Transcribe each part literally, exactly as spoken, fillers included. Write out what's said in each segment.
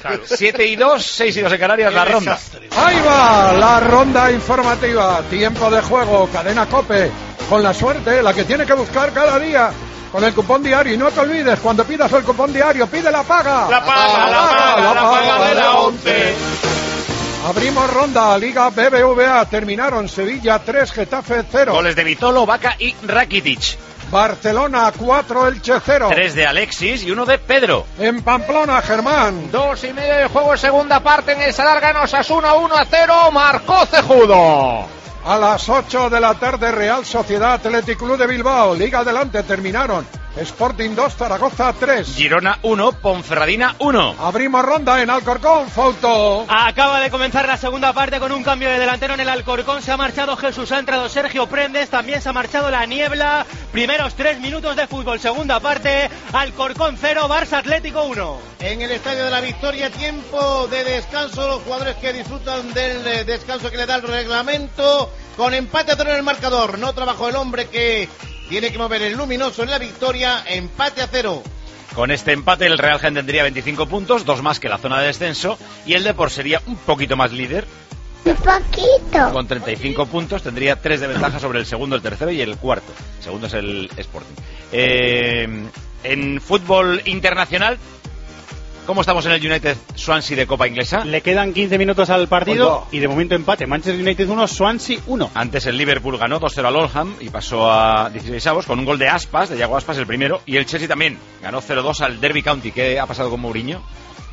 Claro. siete y dos, seis y dos en Canarias, la ronda. Ahí va la ronda informativa. Tiempo de juego, cadena COPE. Con la suerte, la que tiene que buscar cada día. Con el cupón diario. Y no te olvides, cuando pidas el cupón diario, pide la paga. La paga, la paga, la paga de la once. Abrimos ronda, Liga B B V A. Terminaron Sevilla tres, Getafe cero. Goles de Vitolo, Vaca y Rakitic. Barcelona cuatro, Elche cero. Tres de Alexis y uno de Pedro. En Pamplona, Germán. Dos y medio de juego, segunda parte en el Sadar, gana Osasuna uno a cero, marcó Cejudo. A las ocho de la tarde, Real Sociedad Athletic Club de Bilbao. Liga adelante, terminaron Sporting dos, Zaragoza tres. Girona uno, Ponferradina uno. Abrimos ronda en Alcorcón, Fauto. Acaba de comenzar la segunda parte con un cambio de delantero en el Alcorcón. Se ha marchado Jesús, ha entrado Sergio Prendes, también se ha marchado La Niebla. Primeros tres minutos de fútbol, segunda parte, Alcorcón cero, Barça Atlético uno. En el Estadio de la Victoria, tiempo de descanso, los jugadores que disfrutan del descanso que le da el reglamento, con empate a cero en el marcador. No trabajó el hombre que tiene que mover el luminoso en la Victoria, empate a cero. Con este empate el Real Jaén tendría veinticinco puntos, dos más que la zona de descenso, y el Depor sería un poquito más líder. Un poquito. Con treinta y cinco puntos, tendría tres de ventaja sobre el segundo, el tercero y el cuarto. El segundo es el Sporting. Eh, en fútbol internacional, ¿cómo estamos en el United Swansea de Copa Inglesa? Le quedan quince minutos al partido y de momento empate. Manchester United uno, Swansea uno. Antes el Liverpool ganó dos cero al Oldham y pasó a dieciséis avos con un gol de Aspas, de Iago Aspas el primero, y el Chelsea también ganó cero dos al Derby County. ¿Qué ha pasado con Mourinho?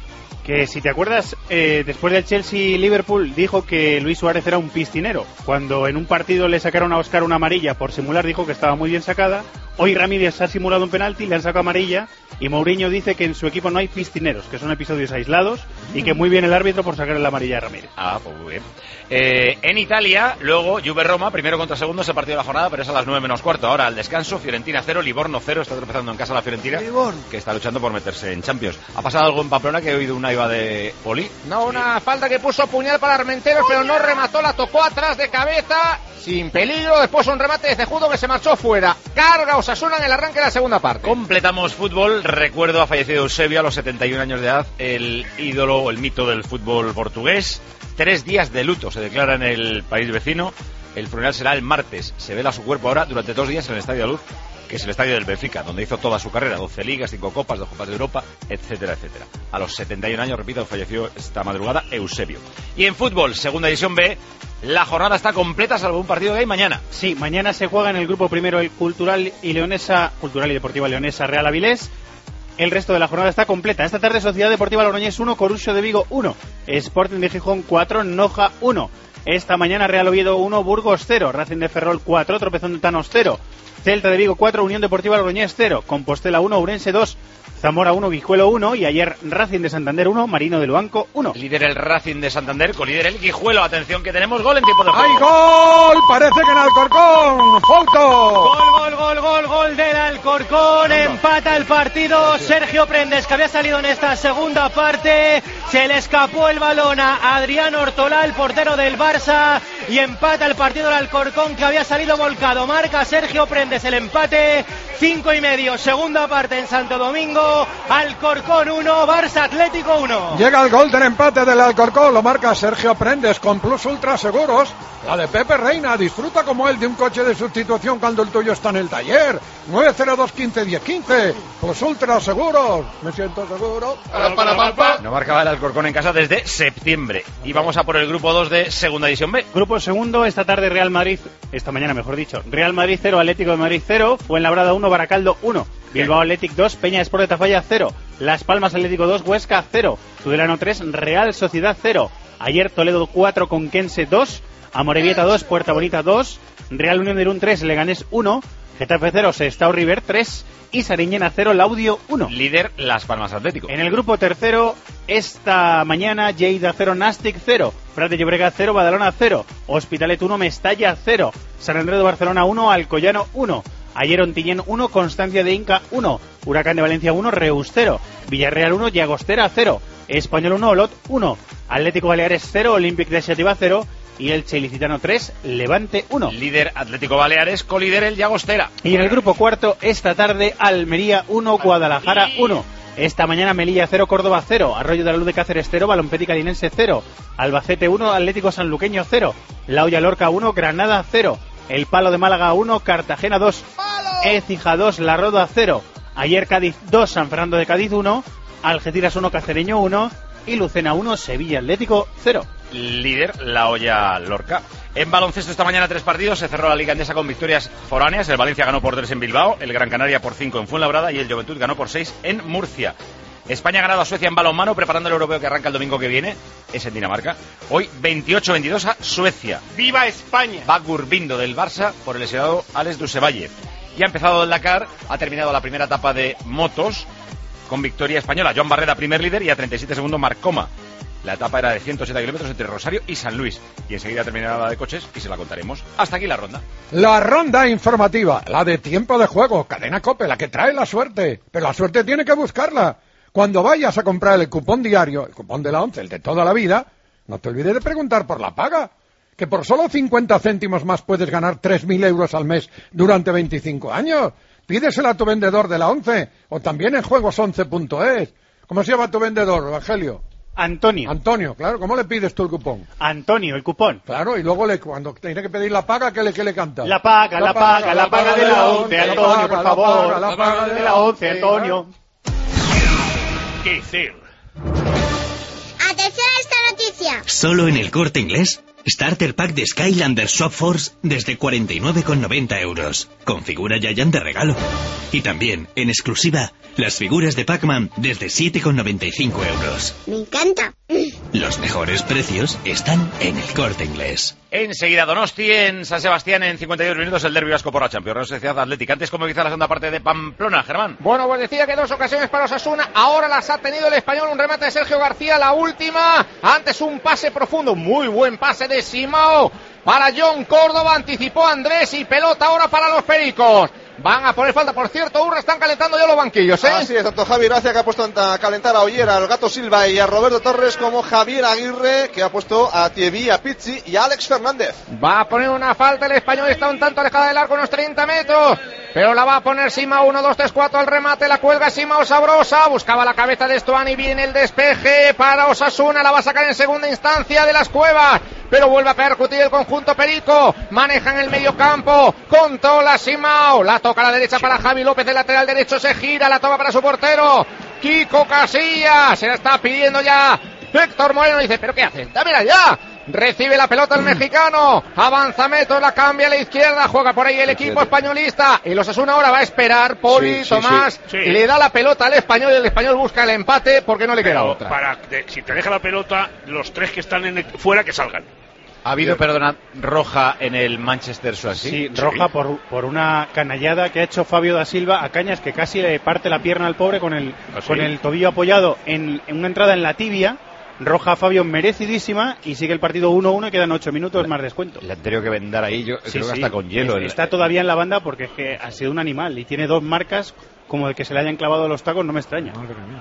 Que si te acuerdas, eh, después del Chelsea-Liverpool dijo que Luis Suárez era un piscinero. Cuando en un partido le sacaron a Oscar una amarilla por simular, dijo que estaba muy bien sacada. Hoy Ramírez ha simulado un penalti, le han sacado amarilla, y Mourinho dice que en su equipo no hay piscineros, que son episodios aislados, y que muy bien el árbitro por sacar la amarilla a Ramírez. Ah, pues muy bien. Eh, en Italia, luego Juve-Roma, primero contra segundo, es el partido de la jornada, pero es a las nueve menos cuarto. Ahora al descanso, Fiorentina cero, Livorno cero, está tropezando en casa la Fiorentina, que está luchando por meterse en Champions. ¿Ha pasado algo en Pamplona que he oído una iba de Poli? No, una falta que puso puñal para Armenteros, pero no remató, la tocó atrás de cabeza, sin peligro. Después un remate de Cejudo que se marchó fuera. Carga Osasuna en el arranque de la segunda parte. Completamos fútbol. Recuerdo, ha fallecido Eusebio a los setenta y un años de edad, el ídolo o el mito del fútbol portugués. Tres días de luto se declara en el país vecino. El funeral será el martes. Se vela su cuerpo ahora durante dos días en el Estadio de Luz, que es el estadio del Benfica, donde hizo toda su carrera, doce ligas, cinco copas, dos copas de Europa, etcétera, etcétera. A los setenta y un años, repito, falleció esta madrugada Eusebio. Y en fútbol, segunda división B, la jornada está completa, salvo un partido que hay mañana. Sí, mañana se juega en el grupo primero el Cultural y Leonesa, Cultural y Deportiva Leonesa Real Avilés. El resto de la jornada está completa. Esta tarde Sociedad Deportiva Logroñés uno, Corucho de Vigo uno, Sporting de Gijón cuatro, Noja uno. Esta mañana Real Oviedo uno, Burgos cero, Racing de Ferrol cuatro, Tropezón de Tanos cero, Celta de Vigo cuatro, Unión Deportiva Logroñés cero, Compostela uno, Ourense dos, Zamora uno, Guijuelo uno, y ayer Racing de Santander uno, Marino de Luanco uno. Líder el Racing de Santander, con líder el Guijuelo. Atención que tenemos gol en tiempo de juego. ¡Hay gol! Parece que en Alcorcón. ¡Foto! Gol, gol, gol, gol, gol del Alcorcón. Empata el partido. Sergio Prendes, que había salido en esta segunda parte, se le escapó el balón a Adrián Ortolá, el portero del Barça, y empata el partido del Alcorcón, que había salido volcado. Marca Sergio Prendes el empate. Cinco y medio, segunda parte en Santo Domingo. Alcorcón uno, Barça Atlético uno. Llega el gol del empate del Alcorcón, lo marca Sergio Prendes con Plus Ultra Seguros. La de Pepe Reina, disfruta como él de un coche de sustitución cuando el tuyo está en el taller. nueve cero dos quince diez quince. Plus Ultra Seguros. Me siento seguro. Para, para, para, para. No marcaba el Alcorcón en casa desde septiembre. Y vamos a por el grupo dos de segunda división B. Grupo segundo, esta tarde Real Madrid, esta mañana mejor dicho, Real Madrid cero, Atlético de Madrid cero, Fuenlabrada uno, Baracaldo uno, Bilbao Athletic dos, Peña Sport de Tafalla cero, Las Palmas Atlético dos, Huesca cero, Tudelano tres, Real Sociedad cero. Ayer Toledo cuatro, Conquense dos, Amorebieta dos, Puerta Bonita dos, Real Unión de Irún tres, Leganés uno, Getafe cero, Sestao River tres y Sariñena cero, Laudio uno. Líder Las Palmas Atlético. En el grupo tercero, esta mañana Lleida cero, Nastic cero, Prat de Llobregat cero, Badalona cero, Hospitalet uno, Mestalla cero, San Andrés de Barcelona uno, Alcoyano uno. Ayer Ontinyent uno, Constancia de Inca uno, Huracán de Valencia uno, Reus cero, Villarreal uno, Llagostera cero, Español uno, Olot uno, Atlético Baleares cero, Olympic de Xàtiva cero y el Ilicitano tres, Levante uno. Líder Atlético Baleares, colíder el Llagostera. Y en el grupo cuarto, esta tarde Almería uno, Guadalajara uno, Esta mañana Melilla cero, Córdoba cero, Arroyo de la Luz de Cáceres cero, Balompédica Linense cero, Albacete uno, Atlético Sanluqueño cero, La Hoya Lorca uno, Granada cero, El Palo de Málaga uno, Cartagena dos, Écija dos, La Roda cero, ayer Cádiz dos, San Fernando de Cádiz uno, Algeciras uno, Cacereño uno y Lucena uno, Sevilla Atlético cero. Líder La Hoya Lorca. En baloncesto esta mañana tres partidos, se cerró la Liga Endesa con victorias foráneas. El Valencia ganó por tres en Bilbao, el Gran Canaria por cinco en Fuenlabrada y el Juventud ganó por seis en Murcia. España ha ganado a Suecia en balonmano, preparando el europeo que arranca el domingo que viene, es en Dinamarca. Hoy veintiocho veintidós a Suecia. ¡Viva España! Va Gurbindo del Barça por el lesionado Alex Dusevalle. Y ha empezado el Dakar, ha terminado la primera etapa de motos con victoria española. Joan Barrera, primer líder, y a treinta y siete segundos Marcoma. La etapa era de ciento ochenta kilómetros entre Rosario y San Luis. Y enseguida terminará la de coches y se la contaremos. Hasta aquí la ronda. La ronda informativa, la de tiempo de juego, Cadena COPE, la que trae la suerte. Pero la suerte tiene que buscarla. Cuando vayas a comprar el cupón diario, el cupón de la once, el de toda la vida, no te olvides de preguntar por la paga. Que por solo cincuenta céntimos más puedes ganar tres mil euros al mes durante veinticinco años. Pídesela a tu vendedor de la once o también en juegos once punto es. ¿Cómo se llama tu vendedor, Evangelio? Antonio. Antonio, claro. ¿Cómo le pides tú el cupón? Antonio, el cupón. Claro, y luego le, cuando tiene que pedir la paga, ¿qué le, qué le canta? La paga, la, la paga, paga, la paga de la once, Antonio, por favor. La paga de la once, Antonio. ¿Qué hacer? Atención a esta noticia. Solo en el Corte Inglés, Starter Pack de Skylander Swap Force desde cuarenta y nueve con noventa euros. Con figura Giant de regalo. Y también, en exclusiva, las figuras de Pac-Man desde siete con noventa y cinco euros. Me encanta. Los mejores precios están en el Corte Inglés. Enseguida Donosti, en San Sebastián, en cincuenta y dos minutos, el derbi vasco por la Champions. Real Sociedad Atlética. Antes, como quizá la segunda parte de Pamplona, Germán. Bueno, pues decía que dos ocasiones para Osasuna, ahora las ha tenido el Español, un remate de Sergio García, la última, antes un pase profundo, muy buen pase de Simao para John Córdoba, anticipó Andrés y pelota ahora para los Pericos. Van a poner falta, por cierto, Urra, están calentando ya los banquillos, ¿eh? Así es, tanto Javi Gracia, que ha puesto a calentar a Ollera, al Gato Silva y a Roberto Torres, como Javier Aguirre, que ha puesto a Thierry, a Pizzi y a Alex Fernández. Va a poner una falta, el Español está un tanto alejada del arco, unos treinta metros, pero la va a poner Sima, uno, dos, tres, cuatro al remate, la cuelga Simao sabrosa, buscaba la cabeza de Estuani, viene el despeje para Osasuna, la va a sacar en segunda instancia de las Cuevas, pero vuelve a percutir el conjunto Perico, manejan el medio campo, controla Simao, la toca a la derecha para Javi López, el lateral derecho se gira, la toma para su portero, Kiko Casillas, se la está pidiendo ya Héctor Moreno, dice, ¿pero qué haces? ¡Dámela ya! Recibe la pelota el mexicano, avanza metros, la cambia a la izquierda, juega por ahí el equipo españolista, y los Osasuna ahora va a esperar, Poli, sí, Tomás, sí, sí. Sí. Le da la pelota al Español, y el Español busca el empate porque no le queda Pero otra. Para, de, si te deja la pelota, los tres que están en el, fuera que salgan. Ha habido, perdona, roja en el Manchester Swansea. Sí, roja sí. Por, por una canallada que ha hecho Fabio da Silva a Cañas, que casi le parte la pierna al pobre con el, ¿Ah, sí? con el tobillo apoyado en, en una entrada en la tibia. Roja a Fabio merecidísima y sigue el partido uno uno y quedan ocho minutos la, más descuento. Le han tenido que vendar ahí, yo sí, creo que sí. hasta con hielo. Es, está todavía en la banda porque es que ha sido un animal y tiene dos marcas como de que se le hayan clavado los tacos, no me extraña. Madre mía.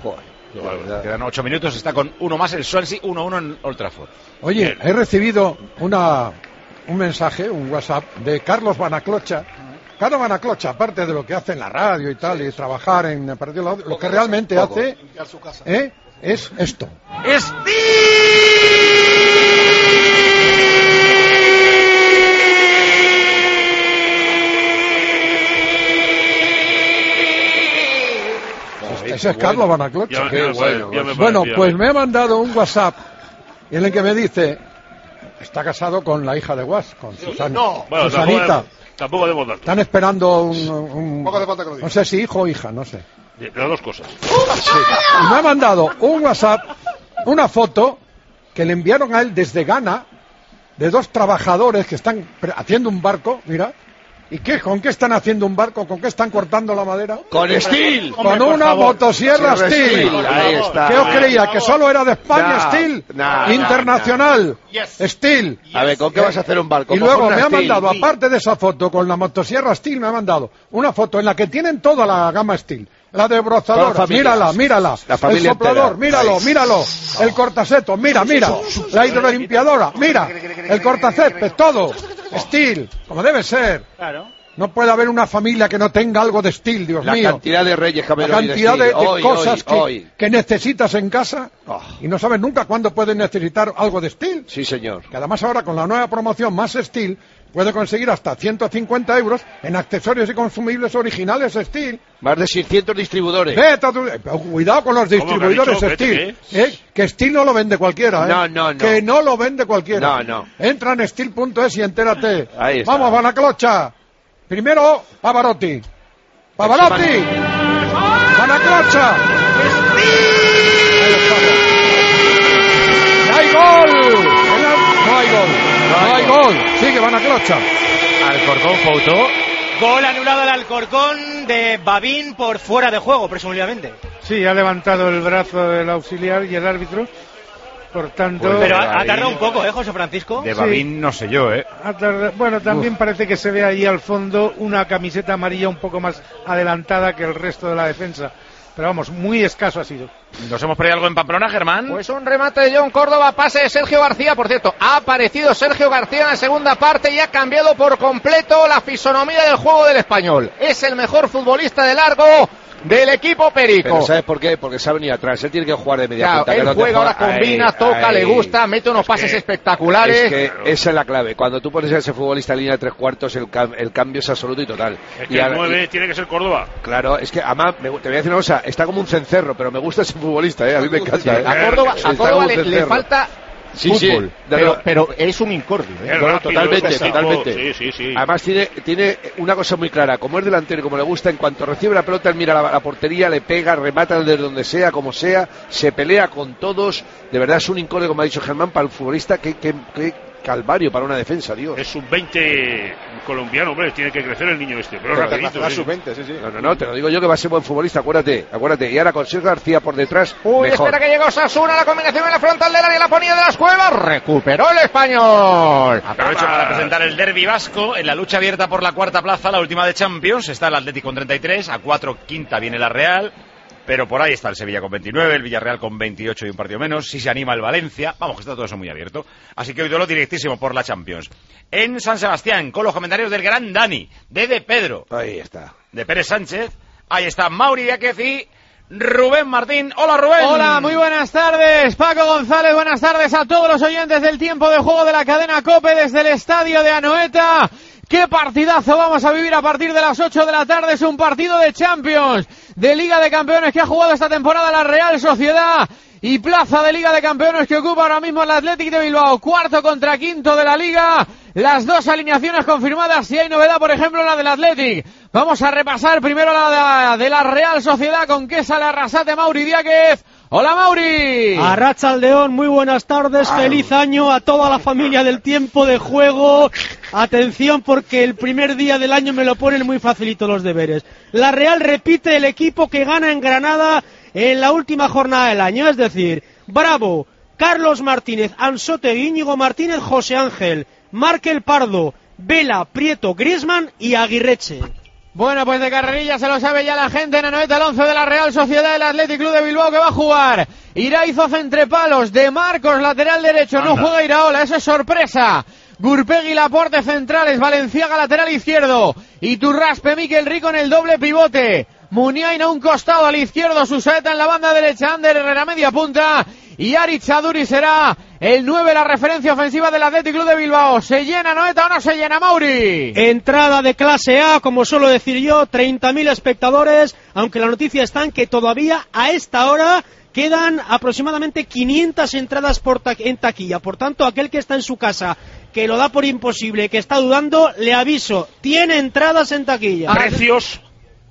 Joder. Quedan ocho minutos, está con uno más el Swansea, uno uno en Old Trafford. Oye, Bien. he recibido una un mensaje, un WhatsApp de Carlos Banaclocha. Carlos Banaclocha, aparte de lo que hace en la radio y tal, sí, y trabajar en el partido, lo que realmente poco. hace ¿eh? es esto. ¡Es Ese es Carlos Banaclocha. Ya, Qué bueno, bueno, bueno pues me ha mandado un WhatsApp en el que me dice, está casado con la hija de Guas, con Susana. No, bueno, Susanita. Tampoco debemos dar. Están esperando un, un poco de falta que lo diga. No sé si hijo o hija, no sé. De las dos cosas. Sí. Y me ha mandado un WhatsApp, una foto que le enviaron a él desde Ghana de dos trabajadores que están haciendo un barco, mira. ¿Y qué? ¿Con qué están haciendo un barco? ¿Con qué están cortando la madera? Con Steel. Con Hombre, una motosierra sí, Steel. Steel. Ahí está. ¿Qué os creía? ¿Que solo era de España no, Steel? No, Internacional. No, no. Yes. Steel. A ver, ¿con qué vas a hacer un barco? Y luego me ha Steel. mandado, aparte de esa foto con la motosierra Steel, me ha mandado una foto en la que tienen toda la gama Steel. La desbrozadora, mírala, mírala. El soplador, entera. míralo, Ay. míralo. El cortaseto, mira, mira. La hidrolimpiadora, mira. El cortacésped, todo. Steel, como debe ser. Claro. No puede haber una familia que no tenga algo de estilo, Dios la mío. La cantidad de reyes que La cantidad de, de, de hoy, cosas hoy, que, hoy. que necesitas en casa oh. y no sabes nunca cuándo puedes necesitar algo de estilo. Sí, señor. Que además ahora con la nueva promoción Más Steel puede conseguir hasta ciento cincuenta euros en accesorios y consumibles originales Steel. Más de seiscientos distribuidores. Vete tu... Cuidado con los distribuidores Steel. ¿Eh? Que Steel no lo vende cualquiera. ¿eh? No, no, no. Que no lo vende cualquiera. No, no. Entra en steel punto es y entérate. Ahí está. Vamos, Vanaclocha. Primero, Pavarotti. Pavarotti. Vanaclocha. ¡No hay gol! No hay gol. No hay gol. Sigue Vanaclocha. Alcorcón Foutó. Gol anulado al Alcorcón de Babín por fuera de juego, presumiblemente. Sí, ha levantado el brazo del auxiliar y el árbitro. Por tanto... Pues pero ha, ha tardado un poco, ¿eh, José Francisco? De Babín sí. No sé yo, ¿eh? Bueno, también Uf. parece que se ve ahí al fondo una camiseta amarilla un poco más adelantada que el resto de la defensa. Pero vamos, muy escaso ha sido. ¿Nos hemos perdido algo en Pamplona, Germán? Pues un remate de John Córdoba, pase de Sergio García. Por cierto, ha aparecido Sergio García en la segunda parte y ha cambiado por completo la fisonomía del juego del Español. Es el mejor futbolista de largo del equipo perico. Pero ¿sabes por qué? Porque se ha venido atrás. Él tiene que jugar de media claro, punta. Él no juega, ahora combina, ahí, toca, ahí. le gusta, mete unos es pases que, espectaculares. Es que esa es la clave. Cuando tú pones a ese futbolista en línea de tres cuartos, el, cam el cambio es absoluto y total. Es que y el nueve tiene que ser Córdoba. Claro, es que además, me, te voy a decir una cosa, está como un cencerro, pero me gusta ese futbolista, ¿eh? A mí me encanta. ¿eh? A Córdoba, a Córdoba le, le falta... Sí, fútbol, sí, pero, pero es un incordio, ¿eh? Bueno, rápido, totalmente, totalmente. Sí, sí, sí. Además tiene, tiene una cosa muy clara, como es delantero y como le gusta, en cuanto recibe la pelota, él mira la, la portería, le pega, remata desde donde sea, como sea, se pelea con todos. De verdad es un incordio, como ha dicho Germán, para el futbolista, que, que, que calvario para una defensa, Dios. Es un veinte colombiano, hombre, tiene que crecer el niño este, pero, pero rapidito. Sí. sub veinte, sí, sí. No, no, no, te lo digo yo que va a ser buen futbolista, acuérdate, acuérdate. Y ahora con Sergio García por detrás, Uy, mejor. Espera que llegó Sasuna, la combinación en la frontal del área, la ponía de las cuevas, recuperó el Español. Aprovecho para presentar el derbi vasco, en la lucha abierta por la cuarta plaza, la última de Champions, está el Atlético con treinta y tres, a cuatro quinta viene la Real, pero por ahí está el Sevilla con veintinueve, el Villarreal con veintiocho y un partido menos, si se anima el Valencia, vamos que está todo eso muy abierto, así que hoy duelo directísimo por la Champions. En San Sebastián, con los comentarios del gran Dani, de De Pedro, ahí está, de Pérez Sánchez, ahí está Mauri Diáquez y Rubén Martín. Hola Rubén. Hola, muy buenas tardes Paco González, buenas tardes a todos los oyentes del tiempo de juego de la cadena COPE desde el estadio de Anoeta. ¡Qué partidazo vamos a vivir a partir de las ocho de la tarde! Es un partido de Champions, de Liga de Campeones que ha jugado esta temporada la Real Sociedad y plaza de Liga de Campeones que ocupa ahora mismo el Athletic de Bilbao, cuarto contra quinto de la Liga. Las dos alineaciones confirmadas, si hay novedad, por ejemplo, la del Athletic. Vamos a repasar primero la de la Real Sociedad con que sale Arrasate Mauri Diáquez. Hola Mauri. Arratsaldeon, muy buenas tardes, feliz año a toda la familia del tiempo de juego. Atención porque el primer día del año me lo ponen muy facilito los deberes. La Real repite el equipo que gana en Granada en la última jornada del año, es decir, Bravo, Carlos Martínez, Ansotegui, Íñigo Martínez, José Ángel, Markel Pardo, Vela, Prieto, Griezmann y Aguirreche. Bueno, pues de carrerilla se lo sabe ya la gente en Anoeta, el once de la Real Sociedad, el Athletic Club de Bilbao que va a jugar. Iraizoz entre palos, De Marcos, lateral derecho, Anda. No juega Iraola, eso es sorpresa. Gurpegui, Laporte centrales, Valenciaga lateral izquierdo, Iturraspe, Miquel Rico en el doble pivote, Muniain a un costado, al izquierdo, Susaeta en la banda derecha, Ander Herrera media punta, y Aritz Chaduri será el nueve, la referencia ofensiva del Athletic Club de Bilbao. ¿Se llena Anoeta o no se llena, Mauri? Entrada de clase A, como suelo decir yo, treinta mil espectadores, aunque la noticia está en que todavía a esta hora quedan aproximadamente quinientas entradas por ta en taquilla. Por tanto, aquel que está en su casa, que lo da por imposible, que está dudando, le aviso, tiene entradas en taquilla. ¿Precios?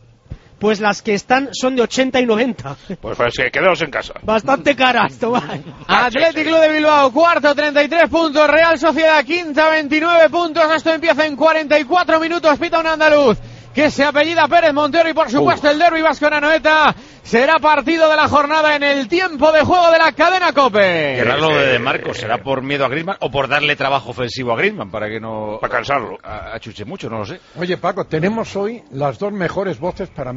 Pues las que están son de ochenta y noventa. Pues, pues que quedaos en casa. Bastante caras, toma. Atlético Club de Bilbao, cuarto, treinta y tres puntos. Real Sociedad, quinta, veintinueve puntos. Esto empieza en cuarenta y cuatro minutos. Pita un andaluz que se apellida Pérez Montero y por supuesto uh. el derbi vasco en Anoeta. Será partido de la jornada en el tiempo de juego de la cadena COPE. Qué raro lo de De Marcos, ¿será por miedo a Griezmann o por darle trabajo ofensivo a Griezmann para que no... Para cansarlo. Achuche mucho, no lo sé. Oye Paco, tenemos hoy las dos mejores voces para mí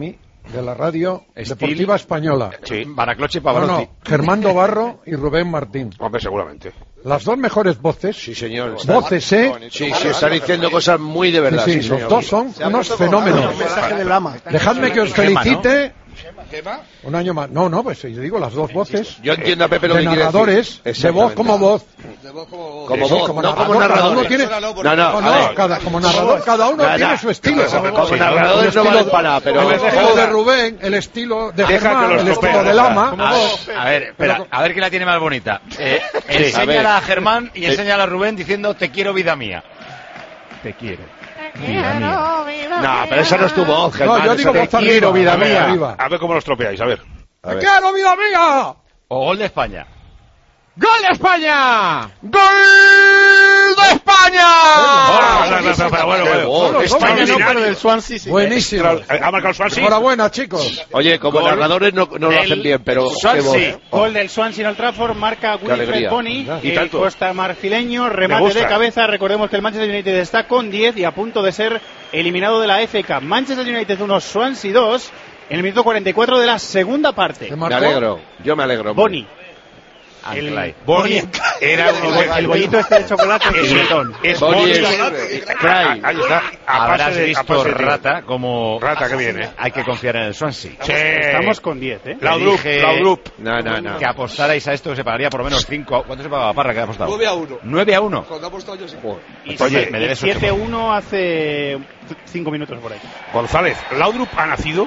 de la radio Estil. deportiva española. Sí. Baracloche y No, Pavarotti. no, Germando Barro y Rubén Martín. Hombre, seguramente. Las dos mejores voces. Sí, señor. Voces, ¿eh? Sí, sí, está diciendo cosas muy de verdad. Sí, Sí, sí, los señor. dos son unos fenómenos. Dejadme que os Gema, ¿no? felicite. Un año más. No, no, pues yo digo las dos voces. Yo entiendo a Pepe lo de que quiere narradores, decir. de voz como voz. Como Sí, voz, como no como narrador, cada narrador. uno tiene- No, no, No, a no, ver. cada- como narrador cada uno Nada, tiene su estilo. como Sí, narradores el no estilo- valen para nada, pero- el estilo de Rubén, el estilo de Deja Germán, que los el estilo topeen, de Lama. A ver, a ver, espera, a ver quién la tiene más bonita. Eh, enséñala a Germán y Sí. enséñala a Rubén diciendo te quiero vida mía. Te quiero. Vida mía. No, pero esa no es tu voz, Germán. No, yo digo esa voz te arriba, quiero, vida a ver, mía. arriba. A ver cómo los tropeáis, a ver. A ¡Te ver. quiero, vida mía! O gol de España. ¡Gol de España! ¡Gol de España! Ah, no, no, no, pero bueno, bueno. Solo España somos- no, pero del Swansea sí. Buenísimo. Ha marcado el Swansea. Enhorabuena, chicos. Oye, como Gol narradores no, no lo del hacen bien, pero... qué Swansea. voz. Gol del Swansea en Old Trafford, marca Wilfred alegría. Bony, Y el tanto. costa marfileño, Me remate gusta. de cabeza. Recordemos que el Manchester United está con diez y a punto de ser eliminado de la F A Cup. Manchester United uno, Swansea dos, en el minuto cuarenta y cuatro de la segunda parte. ¿Te Me marcó? alegro, yo me alegro. Bony. Anclay. Boni era uno de... El bollito este de chocolate y Es- bretón. Es Boni Boni. es- Ah, ahí está. A Habrás pase de- a visto pase de- Rata como Rata que viene. hay que confiar en el Swansea. Sí. Estamos con diez, ¿eh? Laudrup, Dije Laudrup. No, no, no. que apostarais a esto que se pagaría por lo menos cinco. ¿Cuánto se pagaba Parra que ha apostado? nueve a uno. nueve a uno. Cuando ha apostado yo sí. Y Oye, siete- me debes y ocho. siete uno hace cinco minutos por ahí. González, Laudrup ha nacido.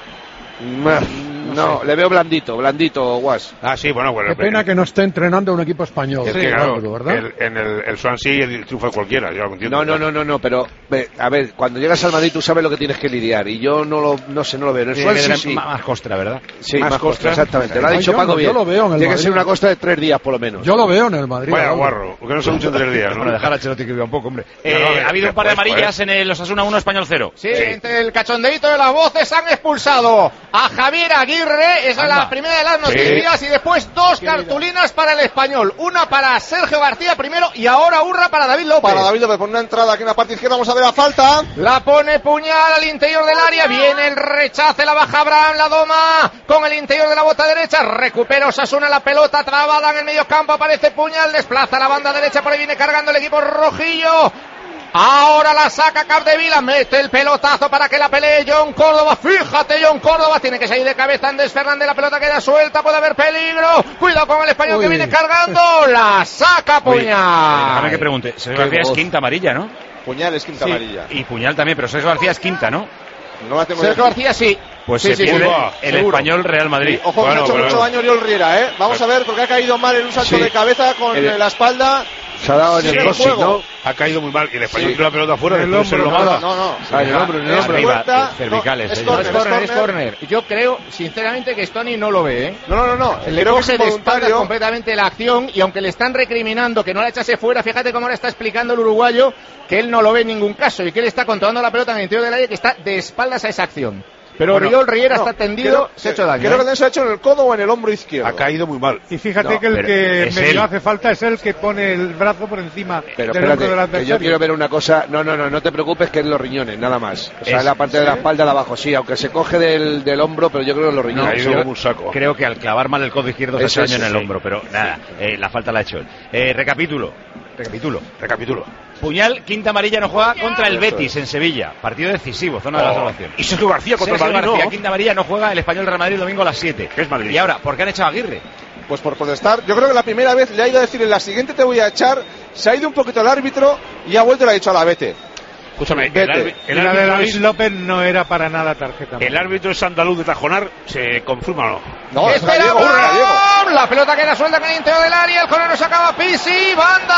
No, le veo blandito, blandito, Guas. Ah, sí, bueno, bueno. Qué pena que no esté entrenando un equipo español. Es que, Sí, claro, claro, ¿verdad? el- en el, el Swansea el triunfo de cualquiera, yo lo entiendo. No, no, no, no, no, pero ve, a ver, cuando llegas al Madrid tú sabes lo que tienes que lidiar y yo no lo, no sé, no lo veo. En el Tiene que Swansea tener sí. ma- más costra, ¿verdad? Sí, más más, costra. costa, exactamente. Lo ha Ay, dicho yo Paco no, bien. yo lo veo en el Tiene que Madrid. ser una costa de tres días por lo menos. Yo lo veo en el Madrid. Vaya Raúl. guarro, que no se mucho en tres días, ¿no? Bueno, dejar a Chelotti que viva un poco, hombre. Eh, No, no, ha habido un par de pues, amarillas en el Osasuna uno, Español cero. Sí, entre el cachondeito de las voces han expulsado a Javier Aguirre, esa es la Anda. primera de las noticias, y después dos cartulinas para el Español, una para Sergio García primero y ahora hurra para David López. Para David López, por una entrada aquí en la parte izquierda, vamos a ver la falta. La pone Puñal al interior del área, viene el rechace, la baja Abraham, la doma con el interior de la bota derecha, recupera Osasuna la pelota trabada en el medio campo, aparece Puñal, desplaza la banda derecha, por ahí viene cargando el equipo rojillo. Ahora la saca Capdevila, mete el pelotazo para que la pelee John Córdoba. Fíjate, John Córdoba tiene que salir de cabeza Andrés Fernández, la pelota queda suelta, puede haber peligro. Cuidado con el español Uy. que viene cargando, la saca Oye, Puñal. déjame que pregunte. Sergio Qué García es voz. quinta amarilla, ¿no? Puñal es quinta Sí. amarilla. Y Puñal también, pero Sergio García es quinta, ¿no? No la tengo Sergio ya. García sí. Pues Sí, se sí, pierde sí, el seguro. Español Real Madrid. Ojo, que Bueno, ha hecho pero- mucho daño Oriol Riera, ¿eh? Vamos a ver, porque ha caído mal en un salto Sí. de cabeza con El- eh, la espalda. Se ha dado en Sí, el crossing, juego. ¿no? Ha caído muy mal y el español Sí. tiró la pelota afuera, En el después se lo hombro, manda. No, no. Ah, en el hombro, en el Es hombro. Arriba, puerta, cervicales, no, es ellos. córner, Es córner, es es córner. Yo creo, sinceramente, que Stoney no lo ve, ¿eh? No, no, no, no. Le Creo que coge es de espaldas voluntario. completamente la acción y aunque le están recriminando que no la echase fuera, fíjate cómo le está explicando el uruguayo que él no lo ve en ningún caso y que él está controlando la pelota en el interior del área, que está de espaldas a esa acción. Pero Bueno, Oriol Riera No, está tendido, creo- se ha hecho daño. Creo ¿eh? que se ha hecho en el codo o en el hombro izquierdo. Ha caído muy mal. Y fíjate No, que el pero que es medio él. hace falta es el que pone el brazo por encima Pero del hombro del espérate, que yo adversario. quiero ver una cosa. No, no, no, no te preocupes que es los riñones, nada más. O sea, Es- la parte de la espalda de abajo, sí, aunque se coge del, del hombro, pero yo creo que los No, riñones. ha ido yo como un saco. creo que al clavar mal el codo izquierdo se Eso hace daño es, en el sí. hombro, pero nada, eh, la falta la ha hecho él. Eh, recapitulo, recapitulo. Recapitulo. Puñal, quinta amarilla, no juega contra el Betis en Sevilla. Partido decisivo, zona de la Oh. salvación. Y Sergio García contra Sergio el Madrid, García, ¿no? quinta amarilla, no juega el Español Real Madrid domingo a las siete. Es Madrid. Y ahora, ¿por qué han echado a Aguirre? Pues por protestar. Yo creo que la primera vez le ha ido a decir en la siguiente te voy a echar. Se ha ido un poquito el árbitro y ha vuelto y le ha dicho a la vete. Escúchame, el, Vete. arbi- Y el la de árbitro David es, López no era para nada tarjeta. el árbitro es andaluz de Tajonar, ¿se confirma o no? No, es Espera, gallego, es gallego. Abraham, la pelota queda suelta en el interior del área, el corner se acaba, Pisi,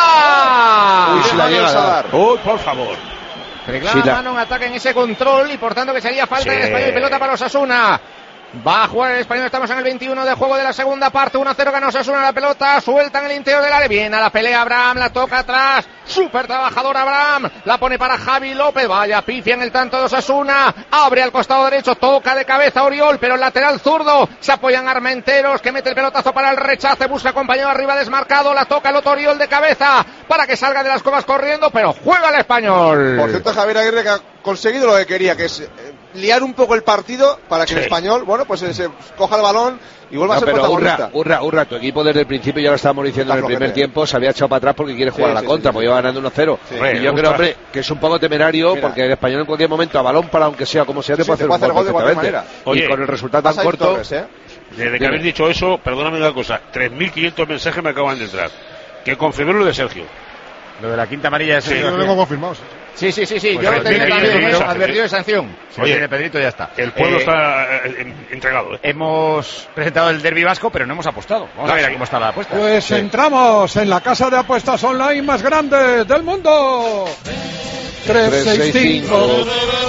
banda. Uy, si la llega a dar. Uy, por favor. Reclama Sí, la- mano en ataque en ese control y por tanto que sería falta Sí. en el español y pelota para Osasuna. Va a jugar el español, estamos en el veintiuno de juego de la segunda parte, uno a cero gana Osasuna la pelota, suelta en el interior del área, viene a la pelea Abraham, la toca atrás, súper trabajador Abraham, la pone para Javi López, vaya pifia en el tanto de Osasuna, abre al costado derecho, toca de cabeza Oriol, pero el lateral zurdo, se apoyan Armenteros, que mete el pelotazo para el rechace, busca compañero arriba desmarcado, la toca el otro Oriol de cabeza, para que salga de las cuevas corriendo, pero juega el español. Por cierto, Javier Aguirre que ha conseguido lo que quería, que es eh, liar un poco el partido para que Sí. el Español, bueno, pues se, se coja el balón y vuelva No, a ser pero protagonista. Urra, Urra, Urra, tu equipo desde el principio, ya lo estábamos diciendo Está en el primer flojete. tiempo, se había echado para atrás porque quiere jugar Sí, a la sí, contra, sí, porque sí. iba ganando uno cero. Sí. Y Hombre, yo gusta. creo, hombre, que es un poco temerario, Mira. porque el Español en cualquier momento, a balón para aunque sea como sea, te Sí, puede te hacer puede un hacer gol gol de cualquier perfectamente. manera. Y Oye, con el resultado Vas tan a ir corto... Torres, ¿eh? Desde que Dime. habéis dicho eso, perdóname una cosa, tres mil quinientos mensajes me acaban de entrar. Que confirmé lo de Sergio. Lo de la quinta amarilla de Sí, Sergio yo lo García. tengo confirmado. Sí, sí, sí, sí, Pues yo lo el tenía primer también, mensaje, ¿eh? Advertido de sanción. Si Oye, lo tiene Pedrito, ya está. El pueblo Eh, está eh, en- entregado. ¿eh? Hemos presentado el derbi vasco, pero no hemos apostado. Vamos a ver cómo está la apuesta. Pues Sí. entramos en la casa de apuestas online más grande del mundo. trescientos sesenta y cinco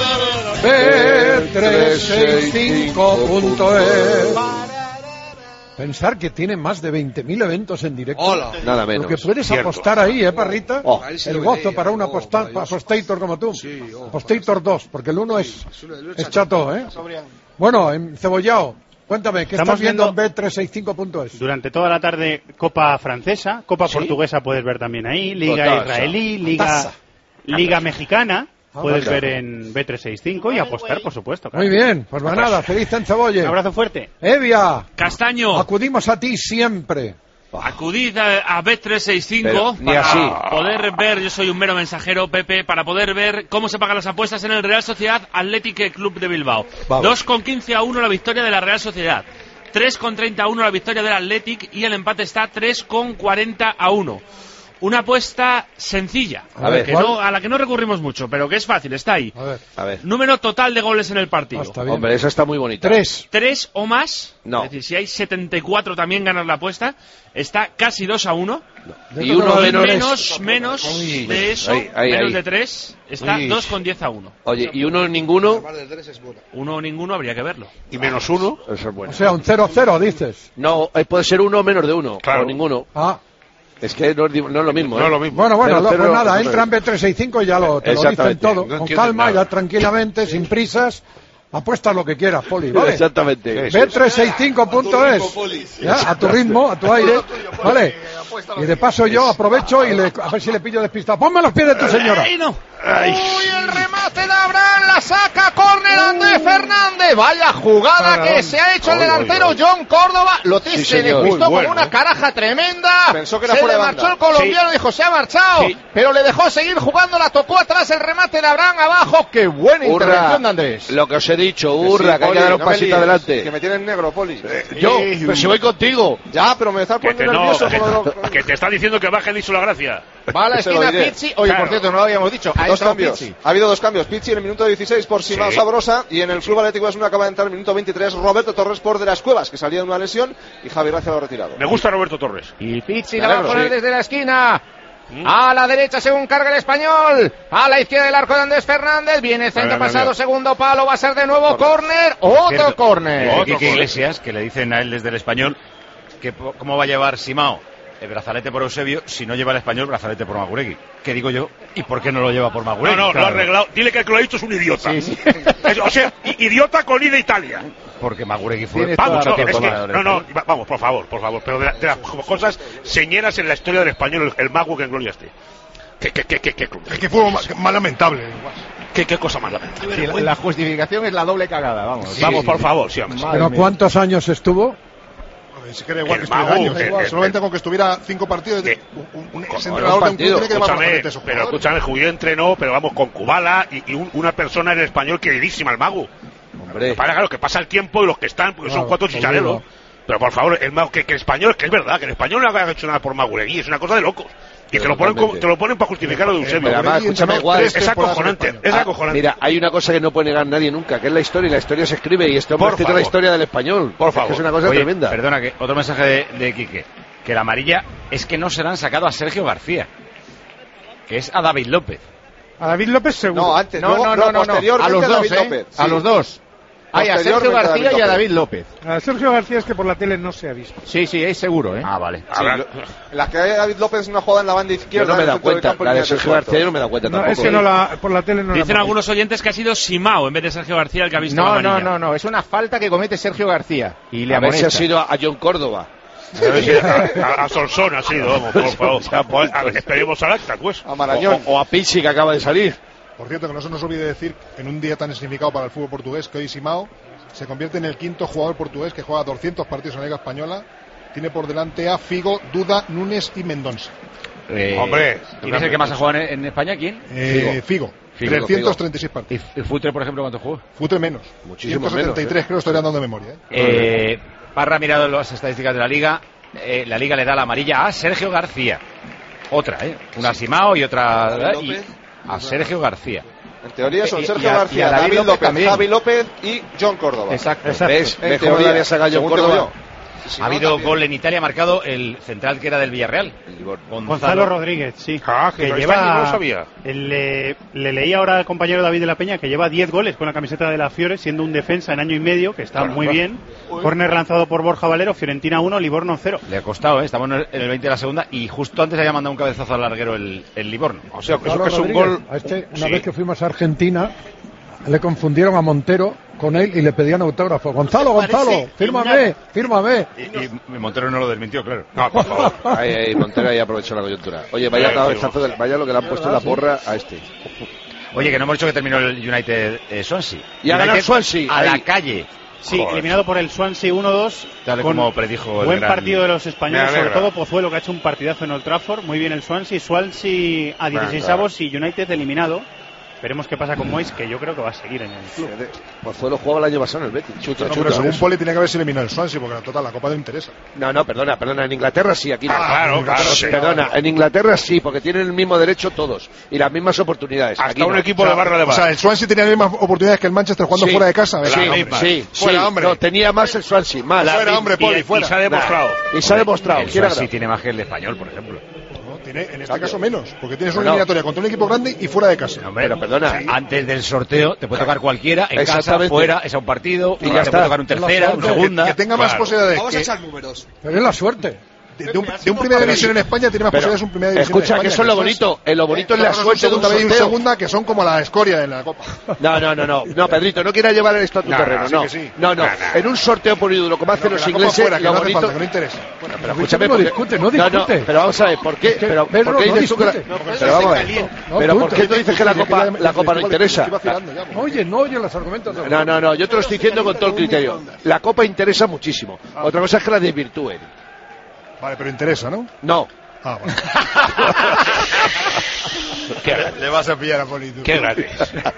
B trescientos sesenta y cinco punto es. Pensar que tiene más de veinte mil eventos en directo. Hola. Nada menos. Lo que puedes Cierto. apostar ahí, ¿eh, Parrita? Oh. El gozo para un aposta- apostator como tú. Apostator dos, porque el uno es, es chato, ¿eh? Bueno, en Cebollao, cuéntame, ¿qué Estamos estás viendo en viendo- B trescientos sesenta y cinco punto es? Durante toda la tarde, Copa Francesa, Copa ¿Sí? Portuguesa puedes ver también ahí, Liga Tasa. Israelí, Liga, Tasa. Liga Mexicana, Ah, puedes vale. ver en B trescientos sesenta y cinco y apostar, por supuesto. claro. Muy bien, pues va nada, feliz en Cebolle. Un abrazo fuerte. Evia, Castaño, acudimos a ti siempre. acudid a, a B trescientos sesenta y cinco Pero ni para así. poder ver, yo soy un mero mensajero, Pepe, para poder ver cómo se pagan las apuestas en el Real Sociedad Athletic Club de Bilbao. Vamos. dos con quince a uno la victoria de la Real Sociedad. tres con treinta a uno la victoria del Athletic y el empate está tres con cuarenta a uno. Una apuesta sencilla, A ver, que ¿cuál? no, a la que no recurrimos mucho, pero que es fácil, está ahí. A ver, A ver. Número total de goles en el partido. está bien. Hombre, esa está muy bonita. Tres. Tres o más, No. es decir, si hay setenta y cuatro también ganas la apuesta, está casi dos a uno. Y uno Y menos. menos, menos Uy, de eso, ahí, ahí, menos ahí. de tres, está Uy. dos con diez a uno. Oye, y uno ninguno. Uno o ninguno habría que verlo. Y menos uno. Eso es bueno. O sea, un cero cero, dices. No, eh, puede ser uno o menos de uno. Claro. O ninguno. Ah, Es que no es, di- no es lo mismo. No ¿eh? es lo mismo. bueno, bueno, Cero, lo- cero, pues nada, cero. entra en B trescientos sesenta y cinco y ya lo, te lo dicen Exactamente. todo. No Con entiendes calma, nada. ya tranquilamente, sin prisas. Apuesta lo que quieras, Poli, ¿vale? Exactamente. B trescientos sesenta y cinco punto es. Ya, a tu ritmo, a tu aire. ¿Vale? Y de paso yo aprovecho y le, a ver si le pillo despistado. Ponme los pies de tu señora. ¡Ay, no! Uy, el remate de Abraham, la saca córner Andrés Fernández. Vaya jugada que se ha hecho el delantero John Córdoba. Lo Sí, se le señor. pistó Muy bueno, con una ¿eh? caraja tremenda. Pensó que era se fuera le de marchó banda. el colombiano, dijo se ha marchado, Sí. pero le dejó seguir jugando, la tocó atrás el remate de Abraham abajo. Qué buena Urra, intervención de Andrés. lo que os he dicho, Que Urra, sí, que hay Poli, que dar un no me pasito líes, adelante. Que me tienen negro, Poli. Yo, pero si voy contigo. Ya, pero me está Que te, poniendo no, nervioso. que, con lo- que te está diciendo que baje hizo la gracia. Va a la Se lo esquina diré. Pizzi. Oye, Claro. por cierto, no lo habíamos dicho. Ha Dos entrado cambios. Pizzi. Ha habido dos cambios. Pizzi en el minuto dieciséis por Simao Sí. Sabrosa y en el Club Atlético Osasuna acaba de entrar en el minuto veintitrés Roberto Torres por de las Cuevas, que salía de una lesión y Javi Gracia lo ha retirado. Me gusta Roberto Torres. Y Pizzi Me la va a alegro, poner sí. desde la esquina. A la derecha según carga el español. A la izquierda el arco de Andrés Fernández. Viene el centro Venga, venga. pasado, segundo palo. Va a ser de nuevo córner. Otro Cierto. córner. Dice Otro Quique córner. Iglesias, que le dicen a él desde el español, que po- cómo va a llevar Simao el brazalete por Eusebio si no lleva el español brazalete por Maguregui. ¿Qué digo yo? ¿Y por qué no lo lleva por No, Maguregui? no, lo ha Claro. arreglado. Dile que el que lo ha dicho es un idiota. Sí, sí. Es- o sea, i- idiota con I de Italia. Porque Maguregui fue Tienes Vamos, mucho no, tiempo es que- ganador del no, no, español. va- vamos, por favor, por favor. Pero de, la- de las cosas señeras en la historia del español, el, el mago que en gloria esté. ¿Qué, qué, qué, qué, qué, Es que fue más, más lamentable. qué, qué cosa más lamentable? Sí, la, la justificación es la doble cagada, vamos. Vamos, por favor, sí, hombre. ¿Pero cuántos años estuvo? Si quiere igual El que estuviera mago, años, el- igual. el- Solamente con que estuviera cinco partidos, de- que- un, un, con- ese con entrenador un de un club partido. tiene que llevar Escúchame, bastante esos pero jugadores. escúchame, Julián entrenó, pero vamos, con Kubala y, y un- una persona en el español queridísima, el mago. Hombre. Para, claro, que pasa el tiempo y los que están, porque son Claro, cuatro chichareros. seguro. Pero por favor, el mago, que, que el español, que es verdad, que el español no ha hecho nada por Maguregui, es una cosa de locos. Y te lo ponen como- te lo ponen para justificar lo de Eusebio. Pero además, escúchame, igual. Es, es acojonante, es Ah, acojonante. Mira, hay una cosa que no puede negar nadie nunca, que es la historia, y la historia se escribe, y este hombre Por ha escrito favor. la historia del español. Por Es que favor. es una cosa Oye, tremenda. Perdona, que otro mensaje de, de Quique. Que la amarilla es que no se la han sacado a Sergio García. Que es a David López. A David López seguro. No, antes, No, luego, no, no, no, no. posteriormente A los dos, David ¿eh? López. A Sí. los dos. Hay a Sergio Posteriormente García David y a López. David López. A Sergio García es que por la tele no se ha visto. Sí, sí, es seguro, ¿eh? Ah, vale. Sí, Habrá- lo- la que hay David López es una jugada en la banda Yo izquierda. no me he en el dado centro del cuenta, campo, la línea de de Sergio cuartos. García yo no me he dado cuenta No, tampoco. es que no la, por la tele no la Dicen hemos algunos oyentes que ha sido Simao en vez de Sergio García el que ha visto la No, no, amarilla. no, no. Es una falta que comete Sergio García. Y le A ver si ha amonesta. sido a John Córdoba. A, ver si- a, a- a Solsón ha sido, vamos, por favor. A ver, esperemos al acta, pues. A Marañón. O, o a Pizzi, que acaba de salir. Por cierto, que no se nos olvide decir, en un día tan significado para el fútbol portugués, que hoy Simao se convierte en el quinto jugador portugués que juega doscientos partidos en la Liga Española. Tiene por delante a Figo, Duda, Núñez y Mendoza. Eh, Hombre, ¿quién es el que más ha jugado en, en España? ¿Quién? Eh, Figo. Figo. trescientos treinta y seis partidos. ¿Y el Futre, por ejemplo, cuánto jugó? Futre menos. Muchísimo ciento setenta y tres, menos, ¿eh? creo, estoy dando de memoria. ¿eh? Eh, Parra ha mirado las estadísticas de la Liga. Eh, la Liga le da la amarilla a Sergio García. Otra, ¿eh? Una a Simao y otra y a Sergio García. En teoría son Eh, Sergio y a- García, y a David David López López, también. Javi López y John Córdoba. Exacto. ¿Ves? En Mejor teoría, la saca John según digo Córdoba. yo. Ha Si no, habido también. gol en Italia, ha marcado el central que era del Villarreal. Gonzalo, Gonzalo Rodríguez, sí. Ah, que, que no lleva, está, no lo sabía. Le, le leí ahora al compañero David de la Peña que lleva diez goles con la camiseta de la Fiore, siendo un defensa en año y medio, que está Bueno, muy va. bien. Corner lanzado por Borja Valero, Fiorentina uno, Livorno cero. le ha costado, ¿eh? Estamos en el veinte de la segunda y justo antes había mandado un cabezazo al larguero el, el Livorno. O sea, que eso Gonzalo que es un Rodríguez, gol. a este, una Sí. vez que fuimos a Argentina, le confundieron a Montero con él y le pedían autógrafo. Gonzalo, Gonzalo, fírmame, fírmame. Y, y Montero no lo desmintió, claro. No, por favor. Ahí, ahí, Montero ahí aprovechó la coyuntura. Oye, vaya, Eh, cabezazo del- vaya lo que le han puesto en la porra a este. Oye, que no hemos dicho que terminó el United eh, Swansea. Y ha ganado United Swansea, a ahí. la calle. Sí, Joder. eliminado por el Swansea uno dos. Tal y con como predijo el buen gran- partido de los españoles, Me sobre alegra. todo Pozuelo, que ha hecho un partidazo en Old Trafford. Muy bien el Swansea. Swansea a dieciséis avos y United eliminado. Veremos qué pasa con Moyes, que yo creo que va a seguir en el club. Pozuelo jugaba el año pasado en el Betis. Chuta, No, chuta. pero según Poli tenía que haberse eliminado el Swansea, porque total, la Copa no interesa. No, no, perdona, perdona. En Inglaterra sí, aquí no. Ah, claro, claro, sí. Perdona, en Inglaterra sí, porque tienen el mismo derecho todos y las mismas oportunidades. Hasta Aquí un no. equipo O sea, de barra de O sea, bar. el Swansea tenía las mismas oportunidades que el Manchester jugando Sí, fuera de casa. Sí, ¿verdad? sí, Hombre. sí, Fuera, hombre. No, tenía más el Swansea, más. Fuera, hombre, Poli, y, fuera. y se ha demostrado. Y se ha demostrado. El ¿Quién ha Swansea ganado? tiene más que el español, por ejemplo. No, tiene, en este caso menos, porque tienes una Bueno. eliminatoria contra un equipo grande y fuera de casa. Hombre, Pero perdona. antes del sorteo te puede tocar cualquiera, en casa, Exactamente. fuera, es a un partido, Y ya te está. puede tocar un tercera, un Que- segunda. Que tenga más Claro. posibilidades Vamos a que, echar números. Pero es la suerte. de, de un, de un primera división en España tiene más Pero, posibilidades un primera división escucha, en que España. eso es lo es- bonito. eh, Lo bonito es la Nosotros suerte de un segunda vez y un sorteo. segunda que son como la escoria en la Copa. No, no, no, no, no, Pedrito, no quieras llevar esto a tu No, terreno, no, sí no. que sí. No, no, No, no. en un sorteo por ídolo, como hacen No, que los la Copa ingleses, fuera, que lo no hace bonito. falta, que no interesa. Bueno, pero No escúchame, discute, porque- no discute, no no, discute. pero vamos a ver, ¿por qué? Es que, Pero, Pedro, ¿por qué no dices tú que la- discute. no, pero vamos a ver. No, Pero tú, ¿por tú, qué tú tú, dices tú, que la tú, Copa, tú, la tú, Copa no tú, interesa? Estoy vacilando ya, por Oye, no oye los argumentos. de- No, no, no, yo te lo estoy diciendo con todo el criterio. La Copa interesa muchísimo. Otra cosa es que la desvirtúen. Vale, pero interesa, ¿no? No. Ah, bueno. Qué, Le vas a pillar a Poli. tú. qué grande.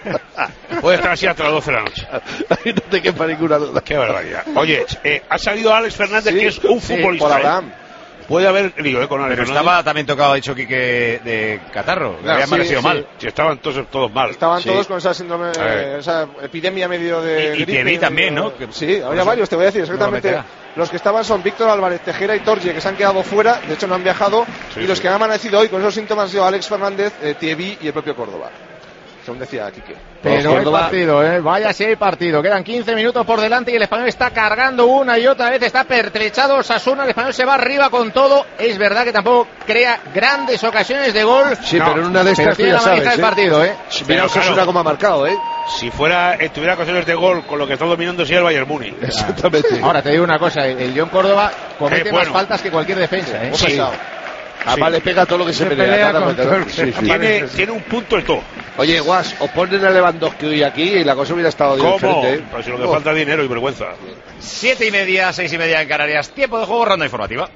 Puede estar así hasta las doce de la noche. Ahí no te quepa ninguna duda. Qué barbaridad. Oye, eh, ha salido Alex Fernández, Sí, que es un sí, futbolista. por ¿eh? Abraham. Puede haber lío eh, con Alex Pero Fernández. estaba también tocado, ha dicho Quique, de catarro. Le Ah, había sí, parecido sí. mal. Si estaban todos, todos mal. Estaban Sí. todos con esa síndrome, A ver. esa epidemia medio de Y- y gripe, T V también, medio- ¿no? Que- Sí, había eso varios, te voy a decir no lo exactamente. meterá. Los que estaban son Víctor Álvarez, Tejera y Torje, que se han quedado fuera, de hecho no han viajado, Sí, y los sí. que han amanecido hoy con esos síntomas han sido Alex Fernández, eh, Thierry y el propio Córdoba. Según decía Quique. Pero hay Córdoba- partido, ¿eh? Vaya si hay partido. Quedan quince minutos por delante y el Español está cargando una y otra vez. Está pertrechado Osasuna. El Español se va arriba con todo. Es verdad que tampoco crea grandes ocasiones de gol. Sí, No, pero en una de pero estas tú tiene ya la manija sabes, del ¿eh? partido, ¿eh? Mira Pero Osasuna claro. como ha marcado, ¿eh? Si fuera, eh, tuviera ocasiones de gol con lo que está dominando sería el Bayern Múnich. Exactamente. Ahora te digo una cosa. El, el John Córdoba comete Eh, bueno. más faltas que cualquier defensa, ¿eh? Sí. Además le pega todo lo que se, Se pelea. pelea cada con metedor. todo el que Sí, sí. Tiene, tiene un punto de todo. Oye, Guas, os ponen a Lewandowski hoy aquí y la cosa hubiera estado ¿Cómo? diferente, ¿eh? Pues si lo que Oh. falta es dinero y vergüenza. Siete y media, seis y media en Canarias. Tiempo de juego, ronda informativa.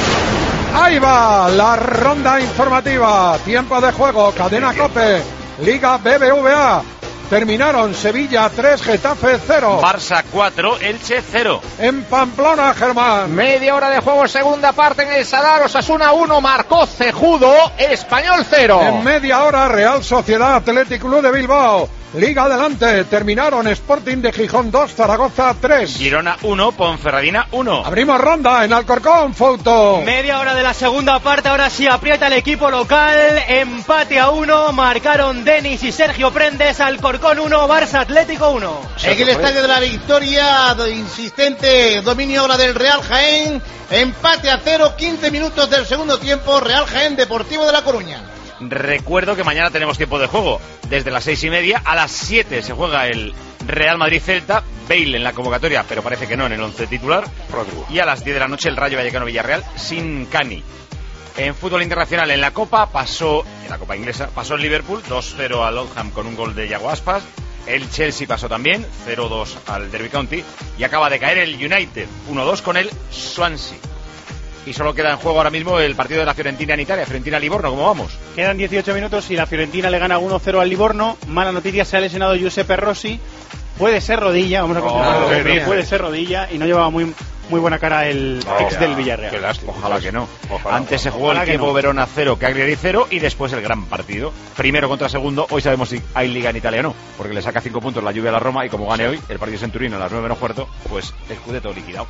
Ahí va la ronda informativa. Tiempo de juego, cadena COPE, Liga B B V A. Terminaron Sevilla tres, Getafe cero. Barça cuatro, Elche cero. En Pamplona, Germán. Media hora de juego, segunda parte en el Sadar. Osasuna uno, marcó Cejudo. Español cero. En media hora, Real Sociedad Atlético Club de Bilbao. Liga adelante. Terminaron Sporting de Gijón dos, Zaragoza tres. Girona uno, Ponferradina uno. Abrimos ronda en Alcorcón, Fouto. Media hora de la segunda parte, ahora sí aprieta el equipo local, empate a uno, marcaron Denis y Sergio Prendes, Alcorcón uno, Barça Atlético uno. En el estadio de la Victoria, do- insistente dominio ahora del Real Jaén, empate a cero, quince minutos del segundo tiempo, Real Jaén Deportivo de La Coruña. Recuerdo que mañana tenemos tiempo de juego. Desde las seis y media a las siete se juega el Real Madrid-Celta. Bale en la convocatoria, pero parece que no en el once titular. Y a las diez de la noche el Rayo Vallecano-Villarreal sin Cani. En fútbol internacional, en la Copa, pasó, en la Copa inglesa, pasó el Liverpool dos cero al Oldham con un gol de Iago Aspas. El Chelsea pasó también, cero dos al Derby County. Y acaba de caer el United, uno dos con el Swansea. Y solo queda en juego ahora mismo el partido de la Fiorentina en Italia, Fiorentina-Livorno, ¿cómo vamos? Quedan dieciocho minutos y la Fiorentina le gana uno cero al Livorno. Mala noticia, se ha lesionado Giuseppe Rossi. Puede ser rodilla, vamos a confirmarlo. Oh, puede ser rodilla y no llevaba muy muy buena cara el oh, ex del Villarreal. Qué lástima. Ojalá que no. Ojalá, Antes se jugó el Chievo no. Verona cero, Cagliari cero y después el gran partido. Primero contra segundo. Hoy sabemos si hay liga en Italia o no, porque le saca cinco puntos la Juve a la Roma y como gane hoy el partido es en Turín a las nueve menos cuarto, pues el Scudetto liquidado.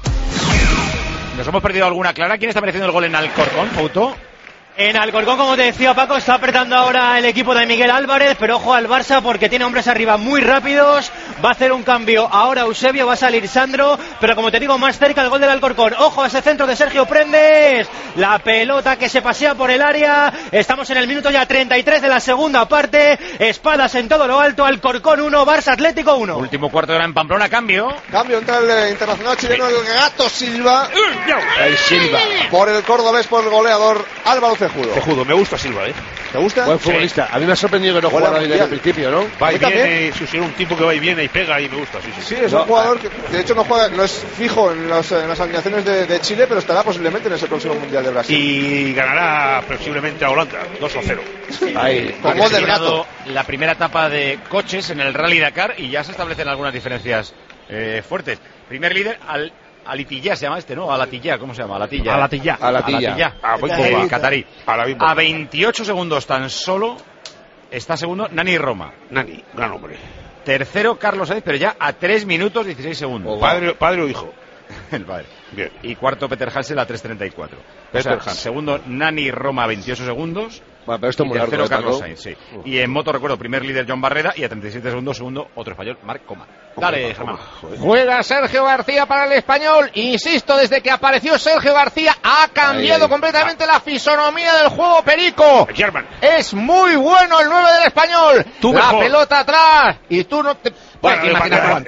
¿Nos hemos perdido alguna clara? ¿Quién está mereciendo el gol en Alcorcón, Fouto? En Alcorcón, como te decía Paco, está apretando ahora el equipo de Miguel Álvarez, pero ojo al Barça porque tiene hombres arriba muy rápidos. Va a hacer un cambio ahora Eusebio, va a salir Sandro, pero como te digo, más cerca el gol del Alcorcón. Ojo a ese centro de Sergio Prendes, la pelota que se pasea por el área. Estamos en el minuto ya treinta y tres de la segunda parte. Espadas en todo lo alto, Alcorcón uno, Barça Atlético uno. Último cuarto de hora en Pamplona, cambio. Cambio entra el eh, internacional chileno, el Gato Silva. El Silva. Por el cordobés, por el goleador Álvaro Cejudo. Cejudo, me gusta Silva, ¿eh? ¿Te gusta? Buen futbolista. Sí. A mí me ha sorprendido que no jugara desde el principio, ¿no? Va y viene, si es un tipo que va y viene y pega y me gusta, sí, sí. Sí, es no, un jugador que de hecho no juega, no es fijo en, los, en las alineaciones de, de Chile, pero estará posiblemente en ese próximo Mundial de Brasil. Y ganará posiblemente a Holanda, dos a cero. Ahí, con gol del Gato. La primera etapa de coches en el Rally Dakar y ya se establecen algunas diferencias eh, fuertes. Primer líder al Alitilla se llama este, ¿no? Alatilla, ¿cómo se llama? Alatilla. Alatilla. Alatilla. Ah, muy el catarí. A veintiocho segundos tan solo está segundo Nani Roma. Nani, gran hombre. Tercero Carlos Sainz, pero ya a tres minutos dieciséis segundos. Oh, padre, padre o hijo. El padre. Bien. Y cuarto Peter Hansel a tres treinta y cuatro. Peter o sea, segundo Nani Roma a veintiocho segundos. Bueno, pero esto y muy tercero largo, Carlos Sainz, sí. Uf. Y en moto recuerdo primer líder John Barrera y a treinta y siete segundos segundo otro español Marc Coma. Dale, Germán. Juega Sergio García para el Español. Insisto, desde que apareció Sergio García ha cambiado Ahí. completamente la fisonomía del juego perico. German. Es muy bueno el nueve del Español. Tú la mejor. Pelota atrás y tú no te Bueno, imaginar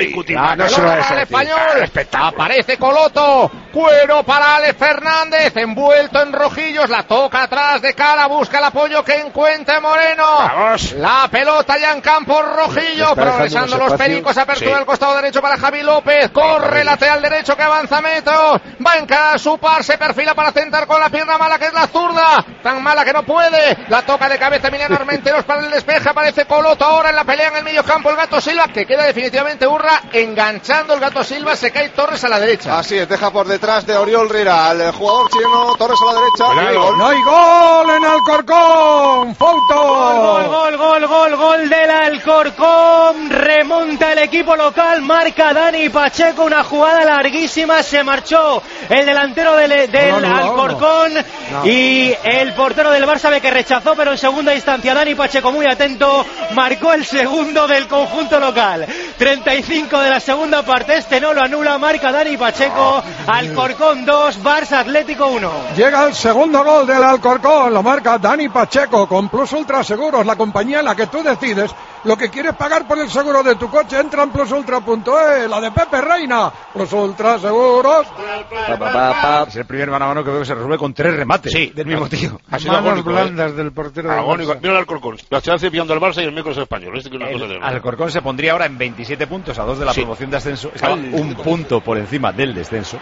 la pelota para el Español. Aparece Coloto. Cuero para Alex Fernández. Envuelto en rojillos. La toca atrás de cara. Busca el apoyo que encuentre Moreno. Vamos. La pelota ya en campo rojillo. Progresando los pericos. Apertura sí. al costado derecho para Javi López. Corre lateral derecho que avanza metros. Va a encarar su par. Se perfila para centrar con la pierna mala que es la zurda. Tan mala que no puede. La toca de cabeza Emiliano Armenteros para el despeje. Aparece Coloto ahora en la pelea en el medio campo. El Gato Silva, que queda definitivamente Urra enganchando el Gato Silva. Se cae Torres a la derecha. Así es, deja por detrás de Oriol Riera al jugador chileno. Torres a la derecha. No hay gol, no hay gol en Alcorcón. Foto. Gol, gol, gol, gol, gol del Alcorcón. Remonta el equipo local. Marca Dani Pacheco. Una jugada larguísima. Se marchó el delantero del, del no, no, no, Alcorcón. No. Y el portero del Barça ve que rechazó, pero en segunda instancia Dani Pacheco, muy atento, marcó el segundo del conjunto local. treinta y cinco de la segunda parte. Este no lo anula. Marca Dani Pacheco. Alcorcón dos, Barça Atlético uno. Llega el segundo gol del Alcorcón. Lo marca Dani Pacheco con Plus Ultra Seguros, la compañía en la que tú decides lo que quieres pagar por el seguro de tu coche. Entra en plus ultra punto e, la de Pepe Reina. Plus Ultra Seguros. Pa, pa, pa, pa. Es el primer mano a mano que veo que se resuelve con tres remates. Sí, del mismo tío. Manos blandas eh. del portero. Agónico. Mira el Alcorcón. La chance pillando al Barça y el miércoles español. Este que es una cosa de Alcorcón se pondría ahora en veintisiete puntos a dos de la sí. promoción de ascenso. Estaba un punto por encima del descenso.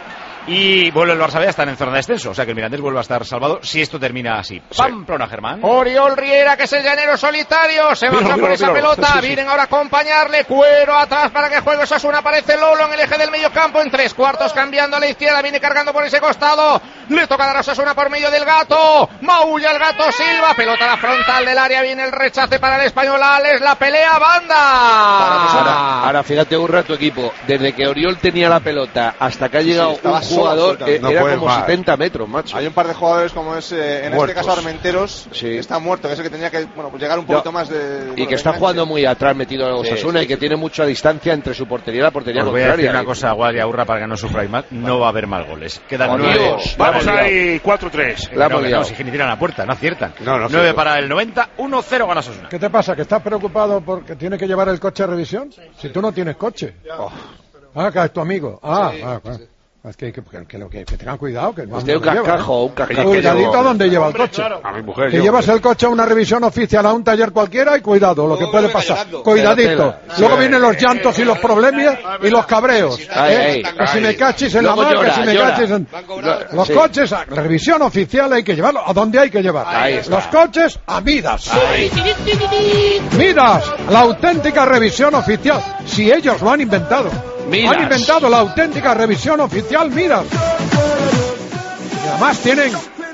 Y vuelve el Barça B a estar en zona de descenso. O sea que el Mirandés vuelve a estar salvado si esto termina así. Sí. Pamplona, Germán. Oriol Riera, que es el llanero solitario. Se baja por esa míralo. pelota. Sí, sí. Vienen ahora a acompañarle. Cuero atrás para que juegue Osasuna. Aparece Lolo en el eje del medio campo. En tres cuartos cambiando a la izquierda. Viene cargando por ese costado. Le toca dar a Osasuna por medio del Gato. Maulla el Gato Silva. Pelota a la frontal del área. Viene el rechace para el español Alex. La pelea banda. Ahora, ahora fíjate un rato, equipo. Desde que Oriol tenía la pelota hasta que ha llegado sí, un jugador que no era como más. setenta metros, macho. Hay un par de jugadores como es eh, en Muertos. este caso Armenteros, sí. que está muerto, que es el que tenía que bueno, pues llegar un poquito no. más de... Y bueno, que está jugando muy atrás metido en Osasuna sí, sí, y que sí. tiene mucha distancia entre su portería y la portería Os contraria. Voy a decir una cosa a Gual y a Urra para que no sufráis más. No va a haber más goles. Quedan nueve. Vamos ahí, cuatro tres. La no, no, si que ni tiran a puerta, no aciertan. No, no nueve para el noventa, uno cero gana Osasuna. ¿Qué te pasa? ¿Que estás preocupado porque tiene que llevar el coche a revisión? Sí. Si tú no tienes coche. Oh. Ah, que es tu amigo. Ah, sí, ah, ah. Sí. Es que, que, que, que, que, que tengan cuidado. Que Usted un cascajo, un cascajo. Cuidadito a donde lleva el coche. A mi mujer. Que yo, llevas el coche a una revisión oficial, a un taller cualquiera y cuidado, lo que puede pasar. Cuidadito. Luego vienen los llantos y los problemas y los cabreos. Ay, ¿eh? ay, que si ay. me cachis en Luego la mar, llora, que si me llora. cachis en... Los Sí. coches, a revisión oficial hay que llevarlo. ¿A dónde hay que llevar? Ahí está. Los coches a Midas. Ahí. Midas, la auténtica revisión oficial. Si ellos lo han inventado. Midas. Han inventado la auténtica revisión oficial Midas. Y además tienen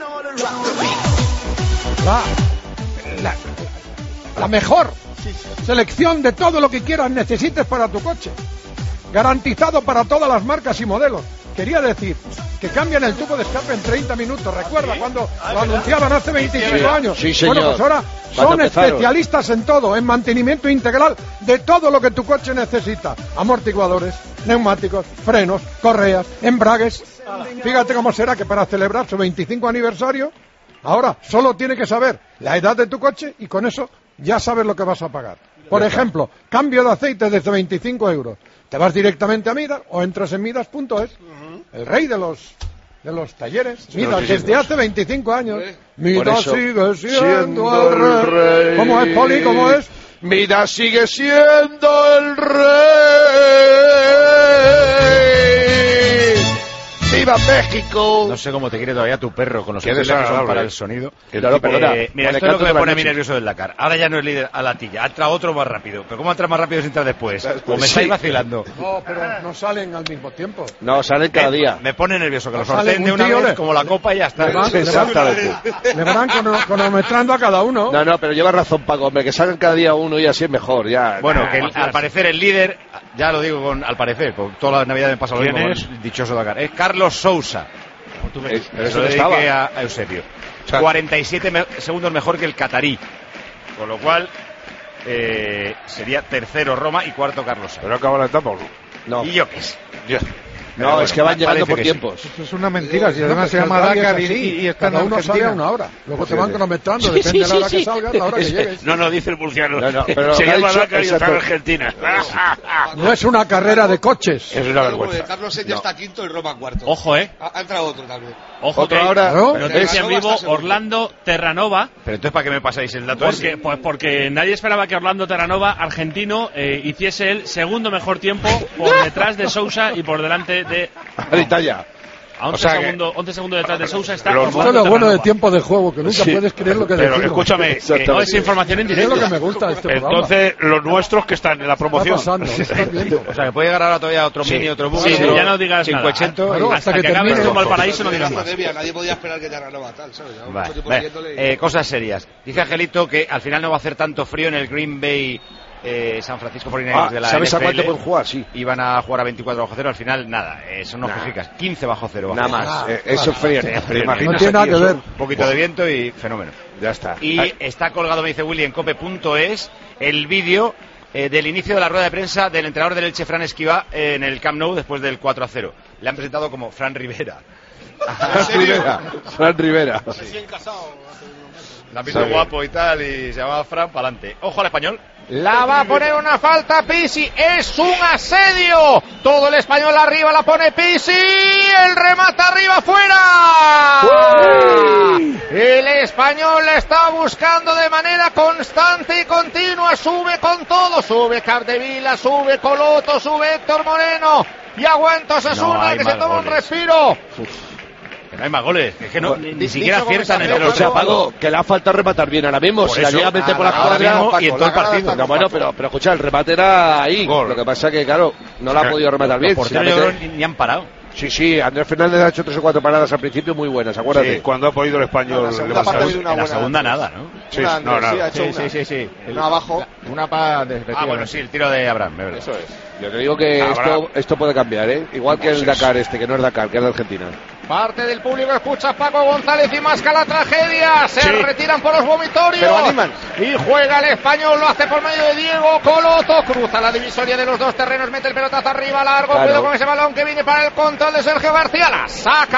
la, la, la mejor selección de todo lo que quieras, necesites para tu coche. Garantizado para todas las marcas y modelos. Quería decir que cambian el tubo de escape en treinta minutos. Recuerda cuando lo anunciaban hace veinticinco años. Sí, señor. Bueno, pues ahora Cuando son empezaron. especialistas en todo, en mantenimiento integral de todo lo que tu coche necesita. Amortiguadores, neumáticos, frenos, correas, embragues. Fíjate cómo será que para celebrar su veinticinco aniversario, ahora solo tiene que saber la edad de tu coche y con eso ya sabes lo que vas a pagar. Por ejemplo, cambio de aceite desde veinticinco euros. Te vas directamente a Midas o entras en Midas punto es. El rey de los de los talleres. Midas, desde hace veinticinco años. Midas eso, sigue siendo, siendo el el rey. rey. ¿Cómo es, Poli? ¿Cómo es? Midas sigue siendo el rey. ¡Viva México! No sé cómo te quiere todavía tu perro con los Qué auxiliares que son desagradable. para el sonido. Claro, perdona. Eh, mira, Con esto el es lo canto que me de la pone a mí noche. nervioso del Dakar. Ahora ya no es líder a la tilla, ha entrado otro más rápido. Pero ¿cómo entra más rápido sin entrar después? O me Sí. estáis vacilando. No, pero no salen al mismo tiempo. No, salen cada Me- día. Me pone nervioso que los Sale sorteen de un una tío, vez le- como la copa y ya está. Le van, le van- Exactamente. le van crono- cronometrando a cada uno. No, no, pero lleva razón, Paco, hombre, que salgan cada día uno y así es mejor, ya. Bueno, Nah, que el- al parecer el líder, ya lo digo con al parecer, con toda la Navidad me pasa lo ¿Quién mismo es? con el dichoso Dakar. Es Carlos Sousa. Es- pero Se eso lo no dediqué estaba. a, a Eusebio. sea- cuarenta y siete me- segundos mejor que el catarí. Con lo cual eh, sería tercero Roma y cuarto Carlos Sainz. ¿Pero acaba la etapa o no? No, Y yo qué sé. Ya. no Pero es que bueno, van llegando parece por que sí. tiempos. Eso es una mentira, si No, además pues se llama el rally es Dakar y, así. y está en Cada uno sale a Argentina. una hora. Luego te Pues van sí. cronometrando, Sí, depende sí, de la hora sí, que sí. salgas, la hora que llegues. No, no, dice el murciano. No, no, pero se lo que ha llama dicho- Dakar y está en exacto. Argentina. No es una carrera de coches. Es una vergüenza. Carlos Sainz ya está quinto y Roma cuarto. Ojo, eh. Ha, ha entrado otro también. Ojo Otro que ahora. Claro. noticia en Terranova vivo, está segundo. Orlando Terranova. Pero entonces, ¿para qué me pasáis el dato Porque, ese? pues porque nadie esperaba que Orlando Terranova, argentino, eh, hiciese el segundo mejor tiempo por detrás de Sousa y por delante de... A Italia. A once, O sea que- segundos, once segundos detrás de Sousa está Los- Esto Orlando es lo bueno de Terranova. tiempo de juego, que nunca Sí. puedes creer lo que Pero decimos. escúchame, que- No es información en Es lo que directo. me gusta de este programa. entonces los nuestros que están en la Está promoción. pasando, estás viendo. O sea, que puede llegar ahora todavía otro Sí. mini, otro bus. Sí, otro ya no digas nada. cincuecento. Claro, Hasta hasta que, que acabes termine. como el paraíso no digas Era más. pandemia, nadie podía esperar que Terranova tal, ¿sabes? Llevamos Vale, mucho tiempo vale. leyéndole y- Eh, cosas serias. Dice Angelito que al final no va a hacer tanto frío en el Green Bay eh, San Francisco cuarenta y nueve Ah, de la ¿sabes a N F L. cuánto pueden jugar? Sí. Iban a jugar a veinticuatro bajo cero, al final nada, eh, son unos Nah. quejicas. quince bajo cero. Nada bajo más. cero. Eh, eso es frío. ¿Te No imaginas tiene nada aquí que eso? ver. Un poquito de viento y fenómeno. Ya está. Y Ay, está colgado, me dice Willy, en cope punto es el vídeo eh, del inicio de la rueda de prensa del entrenador del Elche, Fran Escribá, eh, en el Camp Nou después del cuatro a cero. Le han presentado como Fran Rivera. Fran Rivera. Fran Rivera. La han visto guapo y tal, y se llamaba Fran para adelante. Ojo al español. La va a poner una falta Pisi, es un asedio. Todo el español arriba la pone Pisi, el remate arriba fuera. El español la está buscando de manera constante y continua, sube con todo, sube Capdevila, sube Coloto, sube Héctor Moreno y aguanta Osasuna No hay que se más toma un goles. respiro. Que no hay más goles, es que no, ni, ni Di- siquiera dicho como aciertan se entre hace, los O sea, chapados. Paco, que le ha faltado rematar bien ahora mismo. Por Si la eso, llega a meter por la ahora cuadra. mismo y en todo el Paco, la partido. gana No, bueno, pero, pero escucha, el remate era ahí. Gol. Lo que pasa que, claro, no la ha podido rematar bien. Los Si la porteros yo mete- creo ni, ni han parado. Sí, sí, Andrés Fernández ha hecho tres o cuatro paradas al principio muy buenas, acuérdate. Sí, cuando ha podido el español No, la segunda levantar. parte ha habido una En la buena segunda antes. nada, ¿no? Sí, Una no, Andrés, nada. sí, ha hecho Sí, una. sí, sí, sí. Una abajo. Una para de Ah, bueno, sí, el tiro de Abraham, es verdad. Eso es. Yo te digo que Habrá- esto, esto puede cambiar, ¿eh? Igual que el Dakar este, que no es Dakar, que es de Argentina. Parte del público escucha a Paco González y masca la tragedia. Se Sí. retiran por los vomitorios. Pero animan. Y juega el español, lo hace por medio de Diego Coloto. Cruza la divisoria de los dos terrenos, mete el pelotazo arriba, largo. Claro. Cuidado con ese balón que viene para el control de Sergio García. La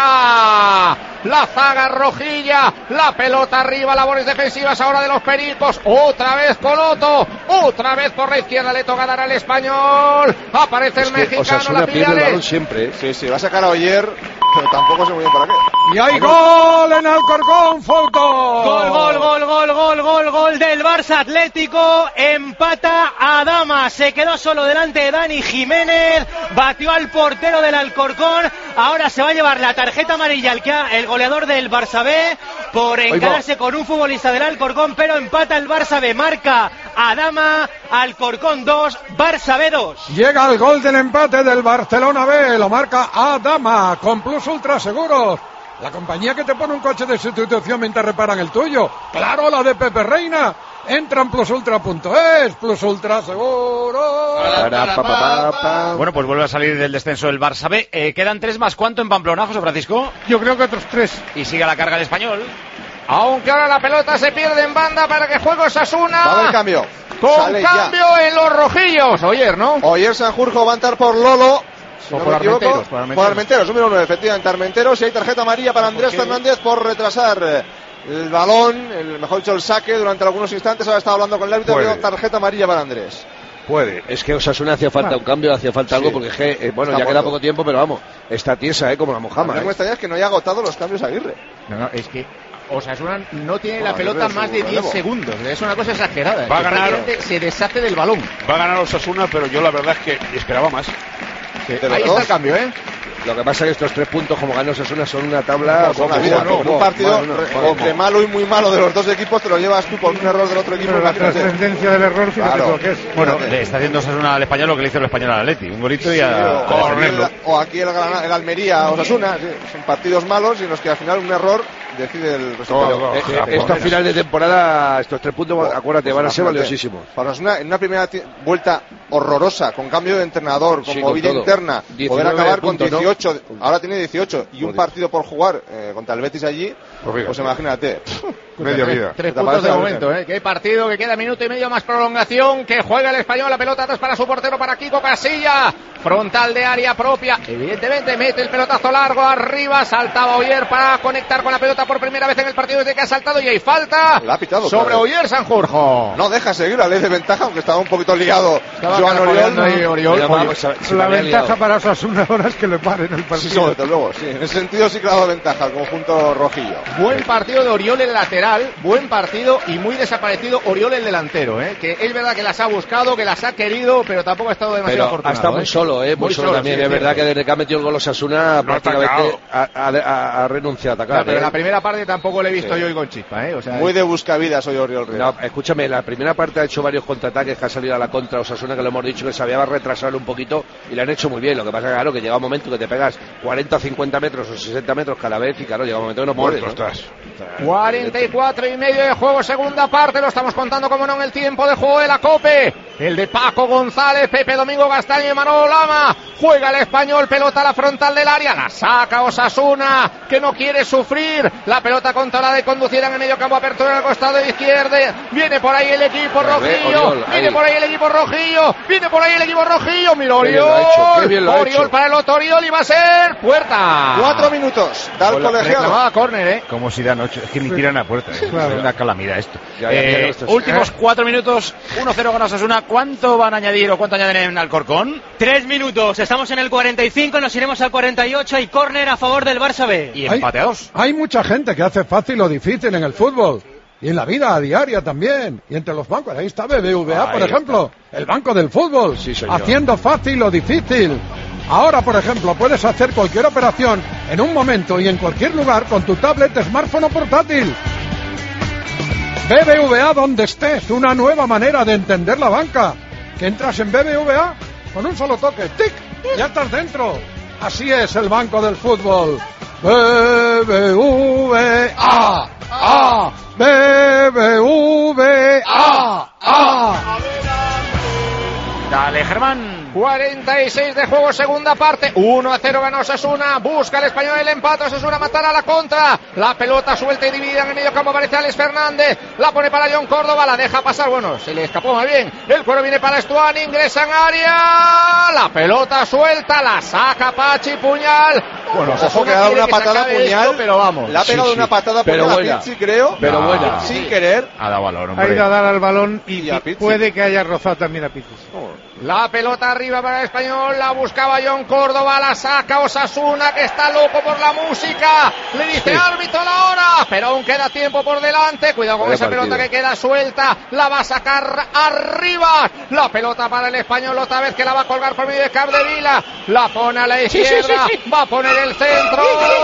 saca. La zaga rojilla. La pelota arriba, labores defensivas ahora de los pericos. Otra vez Coloto. Otra vez por la izquierda le toca dar al español. Aparece el Es que mexicano, Osasuna la pierde el balón Pidales. siempre, ¿eh? Sí, sí, va a sacar a Oyer, pero tampoco sé muy bien para qué. Y hay gol en Alcorcón, foto. Gol, gol, gol, gol, gol, gol, gol del Barça Atlético. Empata a Dama. Se quedó solo delante de Dani Jiménez. Batió al portero del Alcorcón. Ahora se va a llevar la tarjeta amarilla el, que ha, el goleador del Barça B por encararse con un futbolista del Alcorcón, pero empata el Barça B. Marca a Dama. Alcorcón dos, Barça B dos. Llega el gol del empate del Barcelona B. Lo marca Adama con Plus Ultra Seguros. La compañía que te pone un coche de sustitución mientras reparan el tuyo. Claro, la de Pepe Reina. Entra en plus ultra punto es. Plus Ultra Seguros. Para, pa, pa, pa, pa. Bueno, pues vuelve a salir del descenso el Barça B. Eh, quedan tres más. ¿Cuánto en Pamplona, José Francisco? Yo creo que otros tres. Y sigue a la carga el español. Aunque ahora la pelota se pierde en banda para que juegue Osasuna. Va a haber cambio. Con Sale cambio ya. en los rojillos. Oyer, ¿no? Oyer Sanjurjo va a entrar por Lolo. Si O no por me equivoco, Armenteros, por Armenteros. por Armenteros, número nueve, efectivamente Armenteros. Y hay tarjeta amarilla para Andrés Fernández por retrasar eh, el balón, el, mejor dicho el saque durante algunos instantes. Ahora estaba hablando con el árbitro, Puede. veo tarjeta amarilla para Andrés. Puede. Es que Osasuna hacía falta un cambio, hacía falta algo, Sí. porque es que, eh, bueno, Está ya queda muerto. poco tiempo, pero vamos, está tiesa, ¿eh? Como la Lo mojama. que me ¿eh? extraña es que no haya agotado los cambios Aguirre. No, no, es que Osasuna no tiene Bueno, la pelota Aguirre es más un de diez relevo. segundos. Es una cosa exagerada. Va a Que ganar. prácticamente se deshace del balón. Va a ganar Osasuna, pero yo la verdad es que esperaba más. De Ahí los está el dos. cambio, ¿eh? Lo que pasa es que estos tres puntos, como ganó Osasuna, son una tabla. Con la poco, vida, poco, ¿no? En un poco. partido Bueno, re- bueno, entre malo y muy malo de los dos equipos te lo llevas tú por un error del otro equipo. Pero la imagínate. trascendencia del error, fíjate Claro. lo que es. Bueno, Fíjate. le está haciendo Osasuna al español lo que le hizo el español al Atleti. Un golito y Sí, a... o, a o aquí defenderlo. el, o aquí el, Granada- el Almería a Osasuna, sí, son partidos malos y en los que al final un error decide el resultado. Eh, eh, esto a final de temporada, estos tres puntos, acuérdate, van a ser Imagínate. valiosísimos. Para Osasuna, en una primera ti- vuelta horrorosa, con cambio de entrenador, con Sí, con movida todo. interna, poder diecinueve acabar puntos, con ¿no? dieciocho, ahora tiene dieciocho, y un Joder. partido por jugar eh, contra el Betis allí, Pues fíjate. pues imagínate. Media tres, vida. Tres ¿Te puntos parece, de Gabriel? momento, ¿eh? Qué partido, que queda minuto y medio más prolongación, que juega el español, la pelota atrás para su portero, para Kiko Casilla, frontal de área propia, evidentemente mete el pelotazo largo arriba, saltaba Oyer para conectar con la pelota por primera vez en el partido desde que ha saltado y hay falta La ha pitado, sobre claro. Oyer Sanjurjo. No deja seguir la ley de ventaja, aunque estaba un poquito liado Estaba Joan caracoleando ahí Oriol. Oriol. Mira, Oye, vamos, se- se me La había ventaja liado. para Osasuna ahora es que le paren el Sí, partido. desde luego, sí. En ese sentido sí que le ha dado ventaja al conjunto rojillo. Buen partido de Oriol el lateral, buen partido y muy desaparecido Oriol el delantero, ¿eh? Que es verdad que las ha buscado, que las ha querido, pero tampoco ha estado demasiado Pero afortunado. ha estado muy ¿eh? solo, ¿eh? Muy, Muy solo, solo, también. sí, es verdad cierto. que desde que ha metido el gol Osasuna, No ha prácticamente ha, ha- ha- ha renunciado a No, atacar. pero ¿eh? en la primera parte tampoco le he visto Sí. yo hoy con chispa, ¿eh? O sea, Muy de buscavidas hoy Oriol Rivera. No, escúchame, la primera parte ha hecho varios contraataques que ha salido a la contra Osasuna, que lo hemos dicho que se había retrasado un poquito y le han hecho muy bien. Lo que pasa es claro, que llega un momento que te pegas cuarenta o cincuenta metros o sesenta metros cada vez y claro, llega un momento que no puedes. Muerto ¿no? estás. cuarenta y cuatro y medio de juego, segunda parte, lo estamos contando como no en el tiempo de juego de la COPE. El de Paco González, Pepe Domingo Castaño y Manolo Lama. Juega el español, pelota a la frontal del área, la saca Osasuna, que no quiere sufrir. La pelota controlada y conducida en el medio campo, apertura en el costado izquierdo. Viene por ahí el equipo A ver, rojillo, Oriol, viene ahí. por ahí el equipo rojillo, viene por ahí el equipo rojillo. Mira Qué bien lo Oriol, ha hecho, qué bien lo ha Oriol hecho. para el otro Oriol y va a ser puerta. Cuatro minutos. Da el colegiado. Reclamaba córner, ¿eh? Como si dan ocho. Es que ni tiran a puerta. ¿eh? Claro. Es una calamidad esto. Ya, ya, Eh, ya, esto es- últimos ¿eh? cuatro minutos. uno cero gana Osasuna. ¿Cuánto van a añadir o cuánto añaden en Alcorcón? Tres minutos, estamos en el cuarenta y cinco, nos iremos al cuarenta y ocho y córner a favor del Barça B. Y Hay- empate a dos. Hay mucha gente que hace fácil o difícil en el fútbol. Y en la vida a diaria también. Y entre los bancos. Ahí está B B V A, Ahí por está. ejemplo. El banco del fútbol. Sí, señor. Haciendo fácil o difícil. Ahora, por ejemplo, puedes hacer cualquier operación en un momento y en cualquier lugar con tu tablet, smartphone o portátil. B B V A donde estés. Una nueva manera de entender la banca. Que entras en B B V A con un solo toque. ¡Tic! Ya estás dentro. Así es el banco del fútbol. B B V A. A. B B V A. A. Dale, Germán. cuarenta y seis de juego, segunda parte. uno a cero ganó Osasuna. Busca el Español el empate. Osasuna matará a la contra. La pelota suelta y dividida en el medio campo. Aparece Alex Fernández. La pone para John Córdoba. La deja pasar. Bueno, se le escapó más bien. El cuero viene para Stuani. Ingresa en área. La pelota suelta. La saca Pachi Puñal. Bueno, ojo que ha dado una patada Puñal. Esto, pero vamos. Le ha pegado sí, sí. una patada Puñal a Pizzi, creo. Pero no, buena. Sin sí. querer. Ha dado balón, hombre. Ha ido a dar al balón y, y puede que haya rozado también a Pizzi. Oh. La pelota arriba para el Español, la buscaba John Córdoba, la saca Osasuna, que está loco por la música. Le dice sí. árbitro la hora, pero aún queda tiempo por delante. Cuidado con Vaya esa partido. pelota que queda suelta, la va a sacar arriba. La pelota para el Español, otra vez que la va a colgar por medio de Capdevila. La pone a la izquierda, sí, sí, sí, sí. va a poner el centro.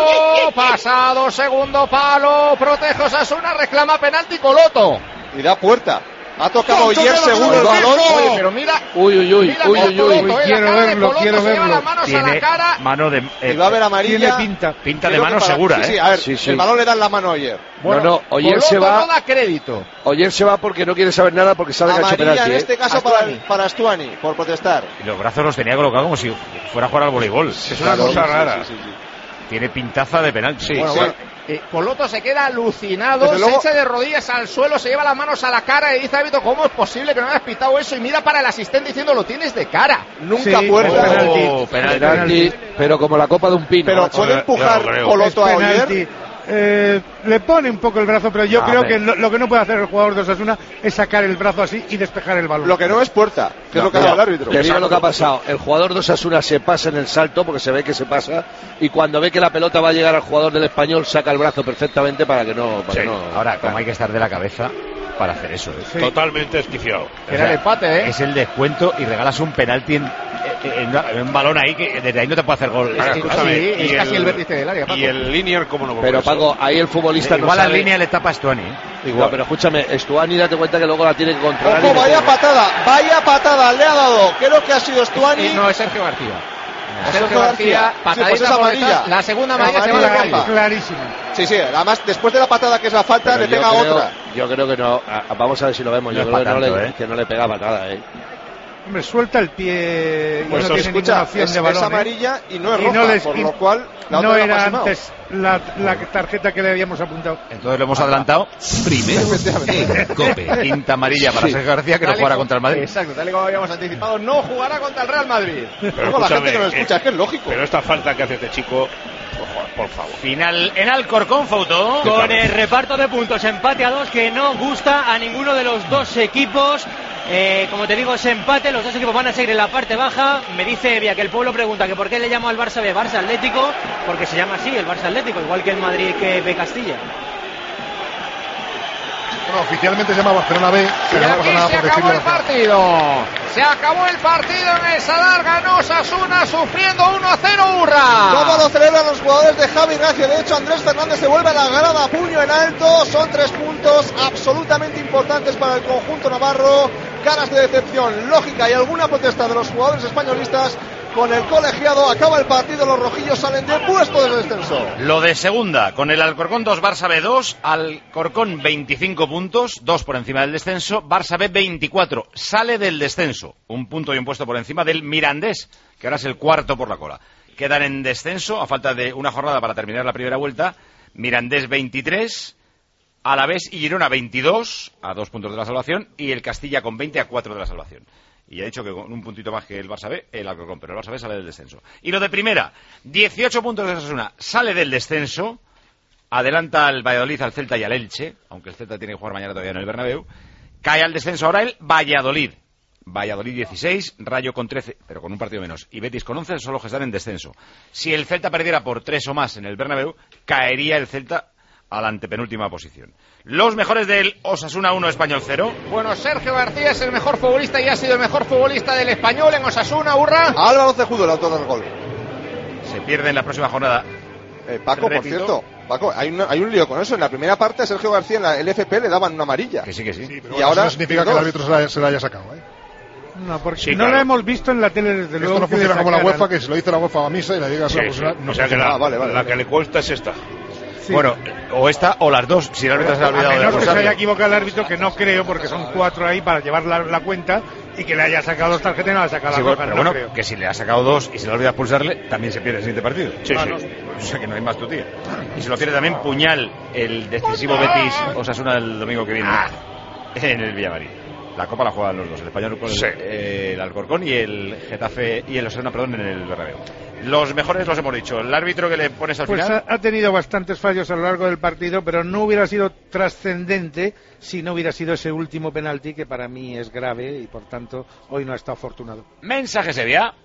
Pasado, segundo palo, protege Osasuna, reclama penalti Coloto. Y da puerta. Ha tocado Oyer seguro el balón. Oye, pero mira. Uy, uy, uy, mira uy, uy, uy. Coloto, eh, quiero verlo, Coloto, quiero se lleva verlo. las manos Tiene a la cara. mano de. Eh, y va a ver amarilla. Tiene pinta. Pinta de mano segura, sí, ¿eh? Sí, a ver, sí, sí. el balón le da en la mano a Oyer. Bueno, no, no, Oyer Coloto se va. no da crédito. Oyer se va porque no quiere saber nada porque sabe que ha hecho penalti. Amarilla en este ¿eh? caso para, para Stuani, por protestar. Y los brazos los tenía colocados como si fuera a jugar al voleibol. Es una cosa rara. Sí, sí, sí. Tiene pintaza de penalti. Sí, bueno, sí. bueno. Eh, Coloto se queda alucinado, se luego... echa de rodillas al suelo, se lleva las manos a la cara y dice, árbitro, ¿cómo es posible que no hayas pitado eso? Y mira para el asistente diciendo, lo tienes de cara. Nunca sí, puerta. Penalti, oh, penalti. penalti, pero como la copa de un pino. Pero puede empujar Coloto a Oyer. Eh, le pone un poco el brazo, pero yo no, creo hombre. que lo, lo que no puede hacer el jugador de Osasuna es sacar el brazo así y despejar el balón. Lo que no es puerta, que no, es lo que hace el árbitro. Te digo lo que ha pasado. El jugador de Osasuna se pasa en el salto porque se ve que se pasa y cuando ve que la pelota va a llegar al jugador del Español saca el brazo perfectamente para que no. Para Sí. que no Ahora, como claro. hay que estar de la cabeza para hacer eso. ¿eh? Sí. Totalmente desquiciado. Era o sea, el empate, ¿eh? Es el descuento y regalas un penalti en, en, en un balón ahí que desde ahí no te puede hacer gol. Ahora, es, escúchame, sí, es y casi el, el vértice del área, Paco. Y el linear, ¿cómo no? Pero Paco, ahí el futbolista igual no la sabe... línea le tapa a Stuani. ¿eh? Igual. No, pero escúchame, Stuani date cuenta que luego la tiene que controlar. Ojo, vaya patada, vaya patada le ha dado. Creo que ha sido Stuani. No, es Sergio García. No. Sergio García, patadita sí, pues es amarilla. Detrás, la segunda amarilla, amarilla se va a la calle. Clarísimo. Sí, sí, además después de la patada que es la falta, pero le pega creo, otra. Yo creo que no. A, vamos a ver si lo vemos. No yo creo que, tanto, no le, ¿eh? que no le pega patada, ¿eh? Hombre, suelta el pie y pues no tiene escucha, ninguna opción es, de balón. Es amarilla ¿eh? y no es y roja, no les, por y lo cual la no otra era la antes la, la tarjeta que le habíamos apuntado. Entonces lo hemos adelantado. Primero en Cope. Quinta amarilla para sí. Sergio García que no jugará contra el Madrid. Exacto, tal y como habíamos anticipado, no jugará contra el Real Madrid. Pero Luego la gente que lo escucha, eh, es que es lógico. Pero esta falta que hace este chico, por favor. Final en Alcorcón, Foto. Con el reparto de puntos, empate a dos que no gusta a ninguno de los dos equipos. Eh, como te digo, ese empate, los dos equipos van a seguir en la parte baja. Me dice Evia que el pueblo pregunta que por qué le llamo al Barça B Barça Atlético, porque se llama así, el Barça Atlético, igual que el Madrid que B Castilla. Bueno, oficialmente se llama Barcelona B, pero no pasa nada se por acabó decirlo. el partido. Se acabó el partido en el Sadar, ganó Osasuna sufriendo uno a cero, hurra. Todo lo celebran los jugadores de Javi Gracia. De hecho, Andrés Fernández se vuelve a la grada, puño en alto. Son tres puntos absolutamente importantes para el conjunto navarro. Caras de decepción, lógica y alguna protesta de los jugadores españolistas con el colegiado. Acaba el partido, los rojillos salen de puesto de descenso. Lo de segunda, con el Alcorcón dos, Barça B dos, Alcorcón veinticinco puntos, dos por encima del descenso, Barça B veinticuatro, sale del descenso, un punto y un puesto por encima del Mirandés, que ahora es el cuarto por la cola. Quedan en descenso, a falta de una jornada para terminar la primera vuelta, Mirandés veintitrés, Alavés y Girona veintidós, a dos puntos de la salvación, y el Castilla con veinte a cuatro de la salvación. Y ha dicho que con un puntito más que el Barça B, el Alcorcón, pero el Barça B sale del descenso. Y lo de primera, dieciocho puntos de Osasuna, sale del descenso, adelanta al Valladolid, al Celta y al Elche, aunque el Celta tiene que jugar mañana todavía en el Bernabéu, cae al descenso ahora el Valladolid. Valladolid dieciséis, Rayo con trece, pero con un partido menos, y Betis con once, son los que están en descenso. Si el Celta perdiera por tres o más en el Bernabéu, caería el Celta a la antepenúltima posición. Los mejores del Osasuna uno, Español cero. Bueno, Sergio García es el mejor futbolista y ha sido el mejor futbolista del Español en Osasuna, hurra. Álvaro Cejudo, el autor del gol. Se pierde en la próxima jornada. Eh, Paco, Repito. por cierto, Paco, hay, una, hay un lío con eso. En la primera parte a Sergio García en la L F P le daban una amarilla. Que sí, que sí. sí pero y bueno, ahora eso no significa que el árbitro se la, se la haya sacado, ¿eh? No, porque sí, no claro. la hemos visto en la tele desde luego. Esto no que funciona como la sacaran. UEFA, que se lo dice la UEFA a misa y la liga Sí, a sí. no O sea que la, ah, vale, vale, la vale. que le cuesta es esta. Sí. Bueno, o esta o las dos, si el árbitro se ha olvidado a de menos que se acusarle. haya equivocado el árbitro, que no creo, porque son cuatro ahí para llevar la, la cuenta, Y que le haya sacado dos tarjetas y no le ha sacado sí, la bueno, roja, pero no bueno, creo. que si le ha sacado dos y se le olvida expulsarle, también se pierde el siguiente partido. Sí, ah, sí. No. O sea que no hay más tu tía. Y se lo pierde también Puñal, el decisivo Betis Osasuna el domingo que viene ah. en el Villamarín. La Copa la juegan los dos, el Español con el, sí. eh, el Alcorcón y el Getafe y el Osasuna, perdón, en el Bernabéu. Los mejores los hemos dicho. El árbitro que le pones al pues final. Ha, ha tenido bastantes fallos a lo largo del partido, pero no hubiera sido trascendente si no hubiera sido ese último penalti que para mí es grave y por tanto hoy no ha estado afortunado. Mensaje Sevilla.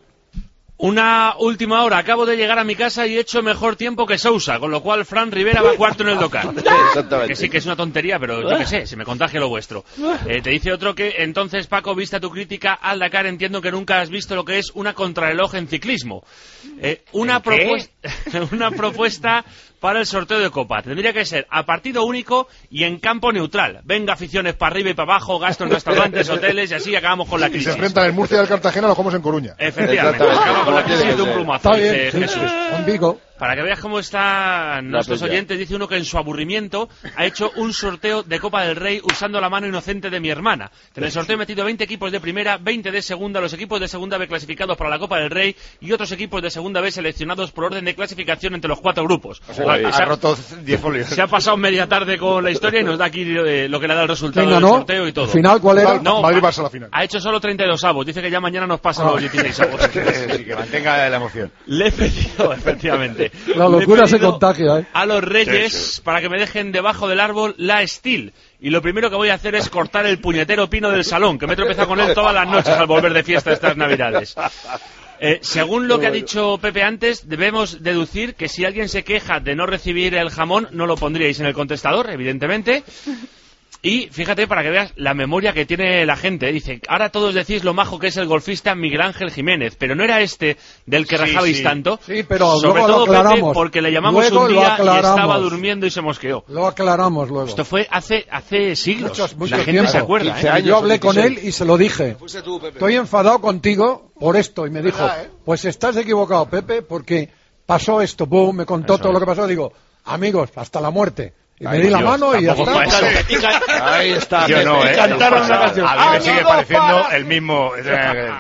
Una última hora, acabo de llegar a mi casa y he hecho mejor tiempo que Sousa, con lo cual Fran Rivera va cuarto en el Dakar. Que sí, que es una tontería, pero yo qué sé, se me contagia lo vuestro. Eh, te dice otro que, entonces Paco, vista tu crítica al Dakar, entiendo que nunca has visto lo que es una contrarreloj en ciclismo. Eh, una, propuesta, una propuesta para el sorteo de Copa. Tendría que ser a partido único y en campo neutral. Venga, aficiones para arriba y para abajo, gasto en restaurantes, hoteles y así acabamos con la crisis. Y se enfrentan el Murcia y el Cartagena, lo jugamos en Coruña. Efectivamente, acabamos con la crisis de un plumazo, dice Jesús. En Vigo. Para que veas cómo están nuestros oyentes, dice uno que en su aburrimiento ha hecho un sorteo de Copa del Rey usando la mano inocente de mi hermana. En el sorteo he metido veinte equipos de primera, veinte de segunda, los equipos de segunda B clasificados para la Copa del Rey y otros equipos de segunda B seleccionados por orden de clasificación entre los cuatro grupos. O sea, o ha, se, ha roto diez folios. Se ha pasado media tarde con la historia y nos da aquí eh, lo que le da el resultado Venga, del ¿no? sorteo y todo. ¿El final cuál era? No, Madrid-Barça la final. Ha hecho solo treinta y dos avos. Dice que ya mañana nos pasa ah. los dieciséis avos. Sí, que mantenga la emoción. Le he pedido, efectivamente. La locura se contagia, ¿eh? A los Reyes, sí, sí. para que me dejen debajo del árbol la Steel. Y lo primero que voy a hacer es cortar el puñetero pino del salón, que me he tropezado con él todas las noches al volver de fiesta estas Navidades. Eh, según lo que ha dicho Pepe antes, debemos deducir que si alguien se queja de no recibir el jamón, no lo pondríais en el contestador, evidentemente. Y fíjate, para que veas la memoria que tiene la gente, dice, ahora todos decís lo majo que es el golfista Miguel Ángel Jiménez, pero no era este del que sí, rajabais sí. tanto. Sí, pero sobre luego todo lo aclaramos. Pepe, porque le llamamos luego un día y aclaramos. estaba durmiendo y se mosqueó. Lo aclaramos luego. Esto fue hace hace siglos. Muchos, mucho la gente tiempo. se acuerda. ¿eh? Años, yo hablé con él y se lo dije. Tú, Estoy enfadado contigo por esto. Y me dijo, ¿verdad, eh? Pues estás equivocado, Pepe, porque pasó esto. Boom, me contó Eso todo es. lo que pasó. Digo, amigos, hasta la muerte. Y Ay, me di la Dios, mano y ya está. Ahí está. Yo no, ¿eh? Y cantaron una canción. A mí me sigue pareciendo el mismo. Yo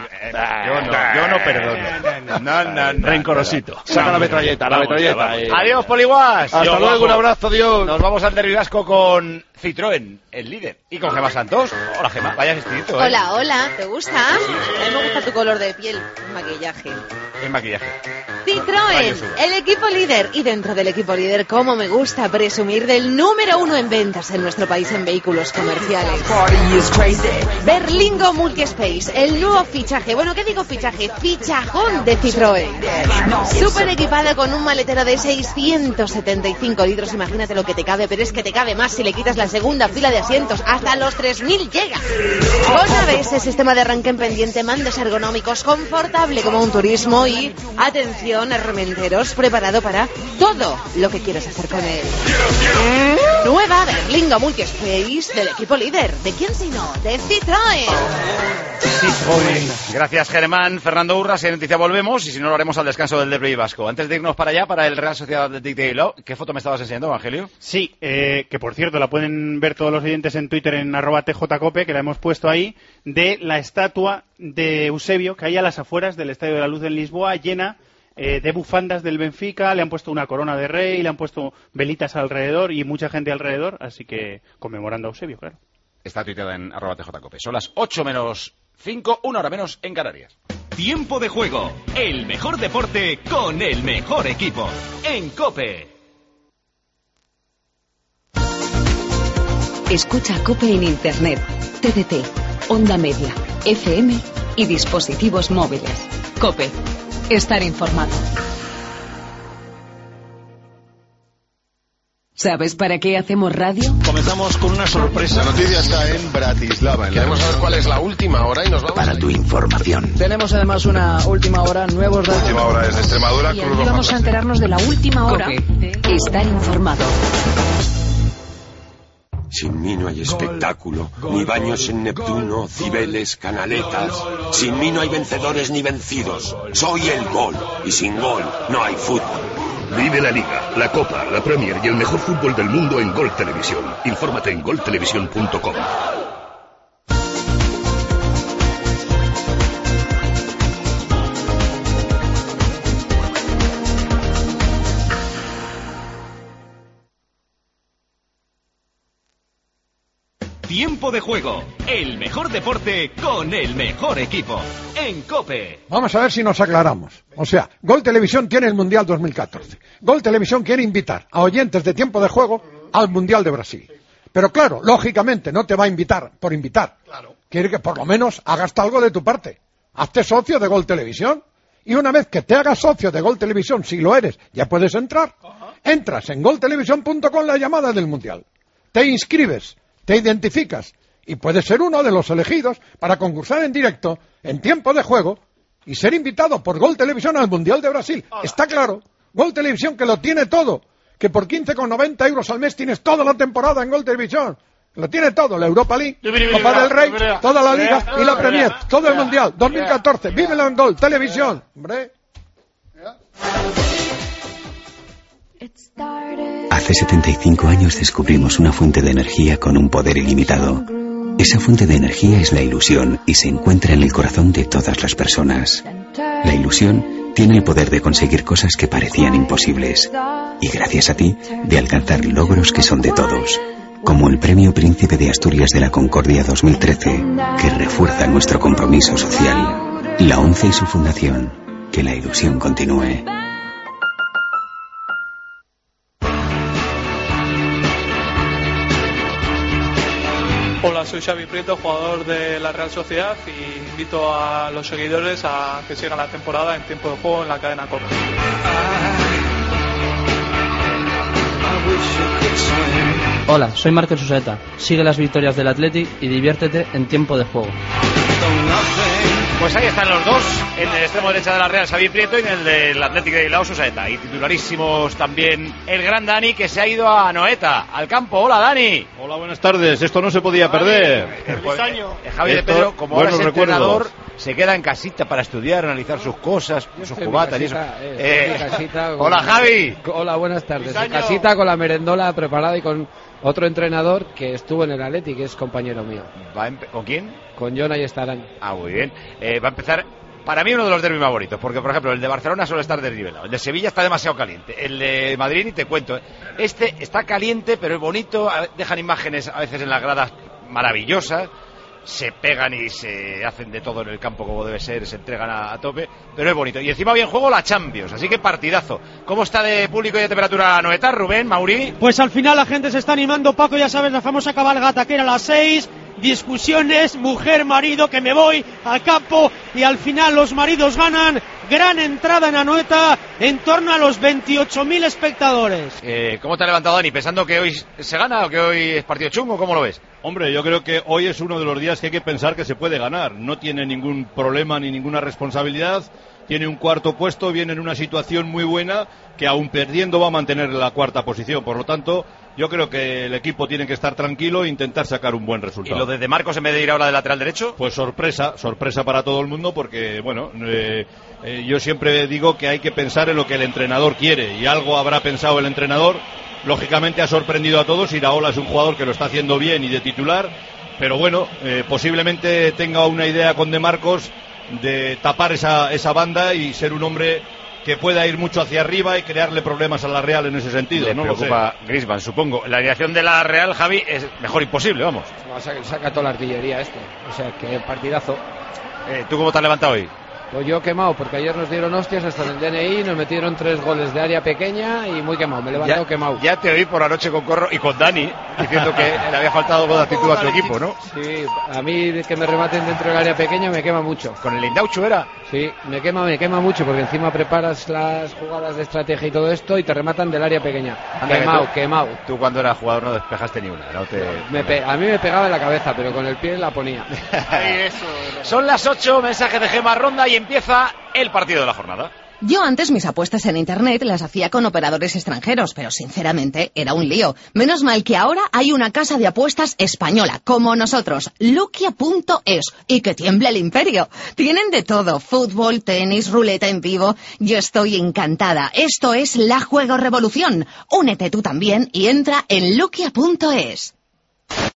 no, yo no perdono. No, no, no. Rencorosito. Saca la metralleta, la metralleta. Adiós, Poliguas. Hasta luego, un abrazo, Dios. Nos vamos al Derbi Vasco con Citroën, el líder. Y con Gemma Santos. Hola, Gemma. Vaya vestidito, ¿eh? Hola, hola. ¿Te gusta? A mí me gusta tu color de piel. Maquillaje. El maquillaje. Citroën, el equipo líder. Y dentro del equipo líder, cómo me gusta presumir del número uno en ventas en nuestro país en vehículos comerciales. Berlingo Multispace, el nuevo fichaje. Bueno, ¿qué digo fichaje? Fichajón de Citroën. Súper equipado con un maletero de seiscientos setenta y cinco litros. Imagínate lo que te cabe, pero es que te cabe más si le quitas la segunda fila de asientos. Hasta los tres mil llega. Con A B S, sistema de arranque en pendiente, mandos ergonómicos, confortable como un turismo y, atención, herramenteros, preparado para todo lo que quieras hacer con él. Nueva Berlingo Multispace del equipo líder. ¿De quién sino? De Citroën. Citroën. Gracias, Germán. Fernando Urra, si hay noticia volvemos y si no lo haremos al descanso del Derbi Vasco. Antes de irnos para allá, para el Real Sociedad Athletic de Bilbao, ¿qué foto me estabas enseñando, Evangelio? Sí, eh, que por cierto la pueden ver todos los oyentes en Twitter en arroba tjcope, que la hemos puesto ahí, de la estatua de Eusebio que hay a las afueras del Estadio de la Luz en Lisboa, llena Eh, de bufandas del Benfica, le han puesto una corona de rey, le han puesto velitas alrededor y mucha gente alrededor, así que conmemorando a Eusebio, claro. Está tuiteada en arroba tjcope. Son las ocho menos cinco, una hora menos en Canarias. Tiempo de juego, el mejor deporte con el mejor equipo, en COPE. Escucha COPE en Internet, T D T, Onda Media, F M y dispositivos móviles. COPE. Estar informado. ¿Sabes para qué hacemos radio? Comenzamos con una sorpresa. La noticia está en Bratislava. Queremos saber cuál es la última hora y nos vamos para tu información. Tenemos además una última hora, nuevos datos. La última hora es de Extremadura. Y aquí vamos a enterarnos de la última hora. COPE. Estar informado. Sin mí no hay espectáculo, ni baños en Neptuno, Cibeles, canaletas. Sin mí no hay vencedores ni vencidos. Soy el gol, y sin gol no hay fútbol. Vive la Liga, la Copa, la Premier y el mejor fútbol del mundo en Gol Televisión. Infórmate en gol televisión punto com. Tiempo de Juego, el mejor deporte con el mejor equipo. En COPE. Vamos a ver si nos aclaramos. O sea, Gol Televisión tiene el Mundial dos mil catorce. Gol Televisión quiere invitar a oyentes de Tiempo de Juego al Mundial de Brasil. Pero claro, lógicamente no te va a invitar por invitar. Claro. Quiere que por lo menos hagas algo de tu parte. Hazte socio de Gol Televisión. Y una vez que te hagas socio de Gol Televisión, si lo eres, ya puedes entrar. Ajá. Entras en gol televisión punto com, la llamada del Mundial. Te inscribes, te identificas y puedes ser uno de los elegidos para concursar en directo, en Tiempo de Juego, y ser invitado por Gol Televisión al Mundial de Brasil. Hola. Está claro. Gol Televisión, que lo tiene todo. Que por quince con noventa euros al mes tienes toda la temporada en Gol Televisión. Lo tiene todo, la Europa League, Copa del Rey, toda la Liga y la Premier, todo el Mundial, dos mil catorce, vívelo en Gol Televisión, hombre. Hace setenta y cinco años descubrimos una fuente de energía con un poder ilimitado. Esa fuente de energía es la ilusión y se encuentra en el corazón de todas las personas. La ilusión tiene el poder de conseguir cosas que parecían imposibles y, gracias a ti, de alcanzar logros que son de todos. Como el Premio Príncipe de Asturias de la Concordia dos mil trece, que refuerza nuestro compromiso social. La ONCE y su fundación. Que la ilusión continúe. Hola, soy Xavi Prieto, jugador de la Real Sociedad, y invito a los seguidores a que sigan la temporada en Tiempo de Juego en la cadena COPE. Hola, soy Marcos Suseta. Sigue las victorias del Athletic y diviértete en Tiempo de Juego. Pues ahí están los dos, en el extremo derecha de la Real, Xavi Prieto, y en el del Athletic de Bilbao, Suseta. Y titularísimos también el gran Dani, que se ha ido a Noeta, al campo. Hola, Dani. Hola, buenas tardes. Esto no se podía Dani, perder. Feliz año. Javi de Pedro, como ahora es entrenador, se queda en casita para estudiar, analizar sus cosas, sus cubatas y eso. Eh, eh, casita con... Hola, Javi. Hola, buenas tardes. En casita con la merendola preparada y con otro entrenador que estuvo en el Athletic, que es compañero mío. ¿Va ¿Con quién? Con Jonay Estarán. Ah, muy bien. Eh, va a empezar, para mí, uno de los derbis favoritos, porque, por ejemplo, el de Barcelona suele estar desnivelado, el de Sevilla está demasiado caliente, el de Madrid, ni te cuento. Este está caliente, pero es bonito, dejan imágenes a veces en las gradas maravillosas, se pegan y se hacen de todo en el campo como debe ser, se entregan a, a tope, pero es bonito. Y encima hoy en juego la Champions, así que partidazo. ¿Cómo está de público y de temperatura Noeta, Rubén, Mauri? Pues al final la gente se está animando, Paco, ya sabes, la famosa cabalgata que era a las seis, discusiones, mujer, marido, que me voy al campo, y al final los maridos ganan. Gran entrada en Anoeta, en torno a los veintiocho mil espectadores. Eh, ¿Cómo te ha levantado, Dani? ¿Pensando que hoy se gana o que hoy es partido chungo? ¿Cómo lo ves? Hombre, yo creo que hoy es uno de los días que hay que pensar que se puede ganar. No tiene ningún problema ni ninguna responsabilidad. Tiene un cuarto puesto, viene en una situación muy buena, que aún perdiendo va a mantener la cuarta posición. Por lo tanto, yo creo que el equipo tiene que estar tranquilo e intentar sacar un buen resultado. ¿Y lo de De Marcos en vez de ir ahora de lateral derecho? Pues sorpresa, sorpresa para todo el mundo, porque, bueno, eh, eh, yo siempre digo que hay que pensar en lo que el entrenador quiere, y algo habrá pensado el entrenador. Lógicamente ha sorprendido a todos. Iraola es un jugador que lo está haciendo bien y de titular, pero bueno, eh, posiblemente tenga una idea con De Marcos de tapar esa, esa banda y ser un hombre que pueda ir mucho hacia arriba y crearle problemas a la Real en ese sentido. Le no preocupa Griezmann, supongo. La alineación de la Real, Javi, es mejor imposible, vamos. Saca, saca toda la artillería este, o sea, que partidazo. Eh, ¿Tú cómo te has levantado hoy? Pues yo quemado, porque ayer nos dieron hostias hasta en el D N I, nos metieron tres goles de área pequeña y muy quemado, me he levantado ya, quemado. Ya te oí por la noche con Corro y con Dani diciendo que le había faltado algo de actitud a tu equipo, ¿no? Sí, a mí que me rematen dentro del área pequeña me quema mucho. ¿Con el Indauchu era? Sí, me quema, me quema mucho, porque encima preparas las jugadas de estrategia y todo esto y te rematan del área pequeña. Anda, quemado, tú, quemado. Tú cuando eras jugador no despejaste ni una, ¿no? Te... Me pe- a mí me pegaba en la cabeza, pero con el pie la ponía. Ahí eso. Son las ocho, mensaje de Gemma Ronda y empieza el partido de la jornada. Yo antes mis apuestas en internet las hacía con operadores extranjeros, pero sinceramente era un lío. Menos mal que ahora hay una casa de apuestas española, como nosotros, Luquia punto es, y que tiemble el imperio. Tienen de todo, fútbol, tenis, ruleta en vivo. Yo estoy encantada. Esto es La Juego Revolución. Únete tú también y entra en Luquia punto es.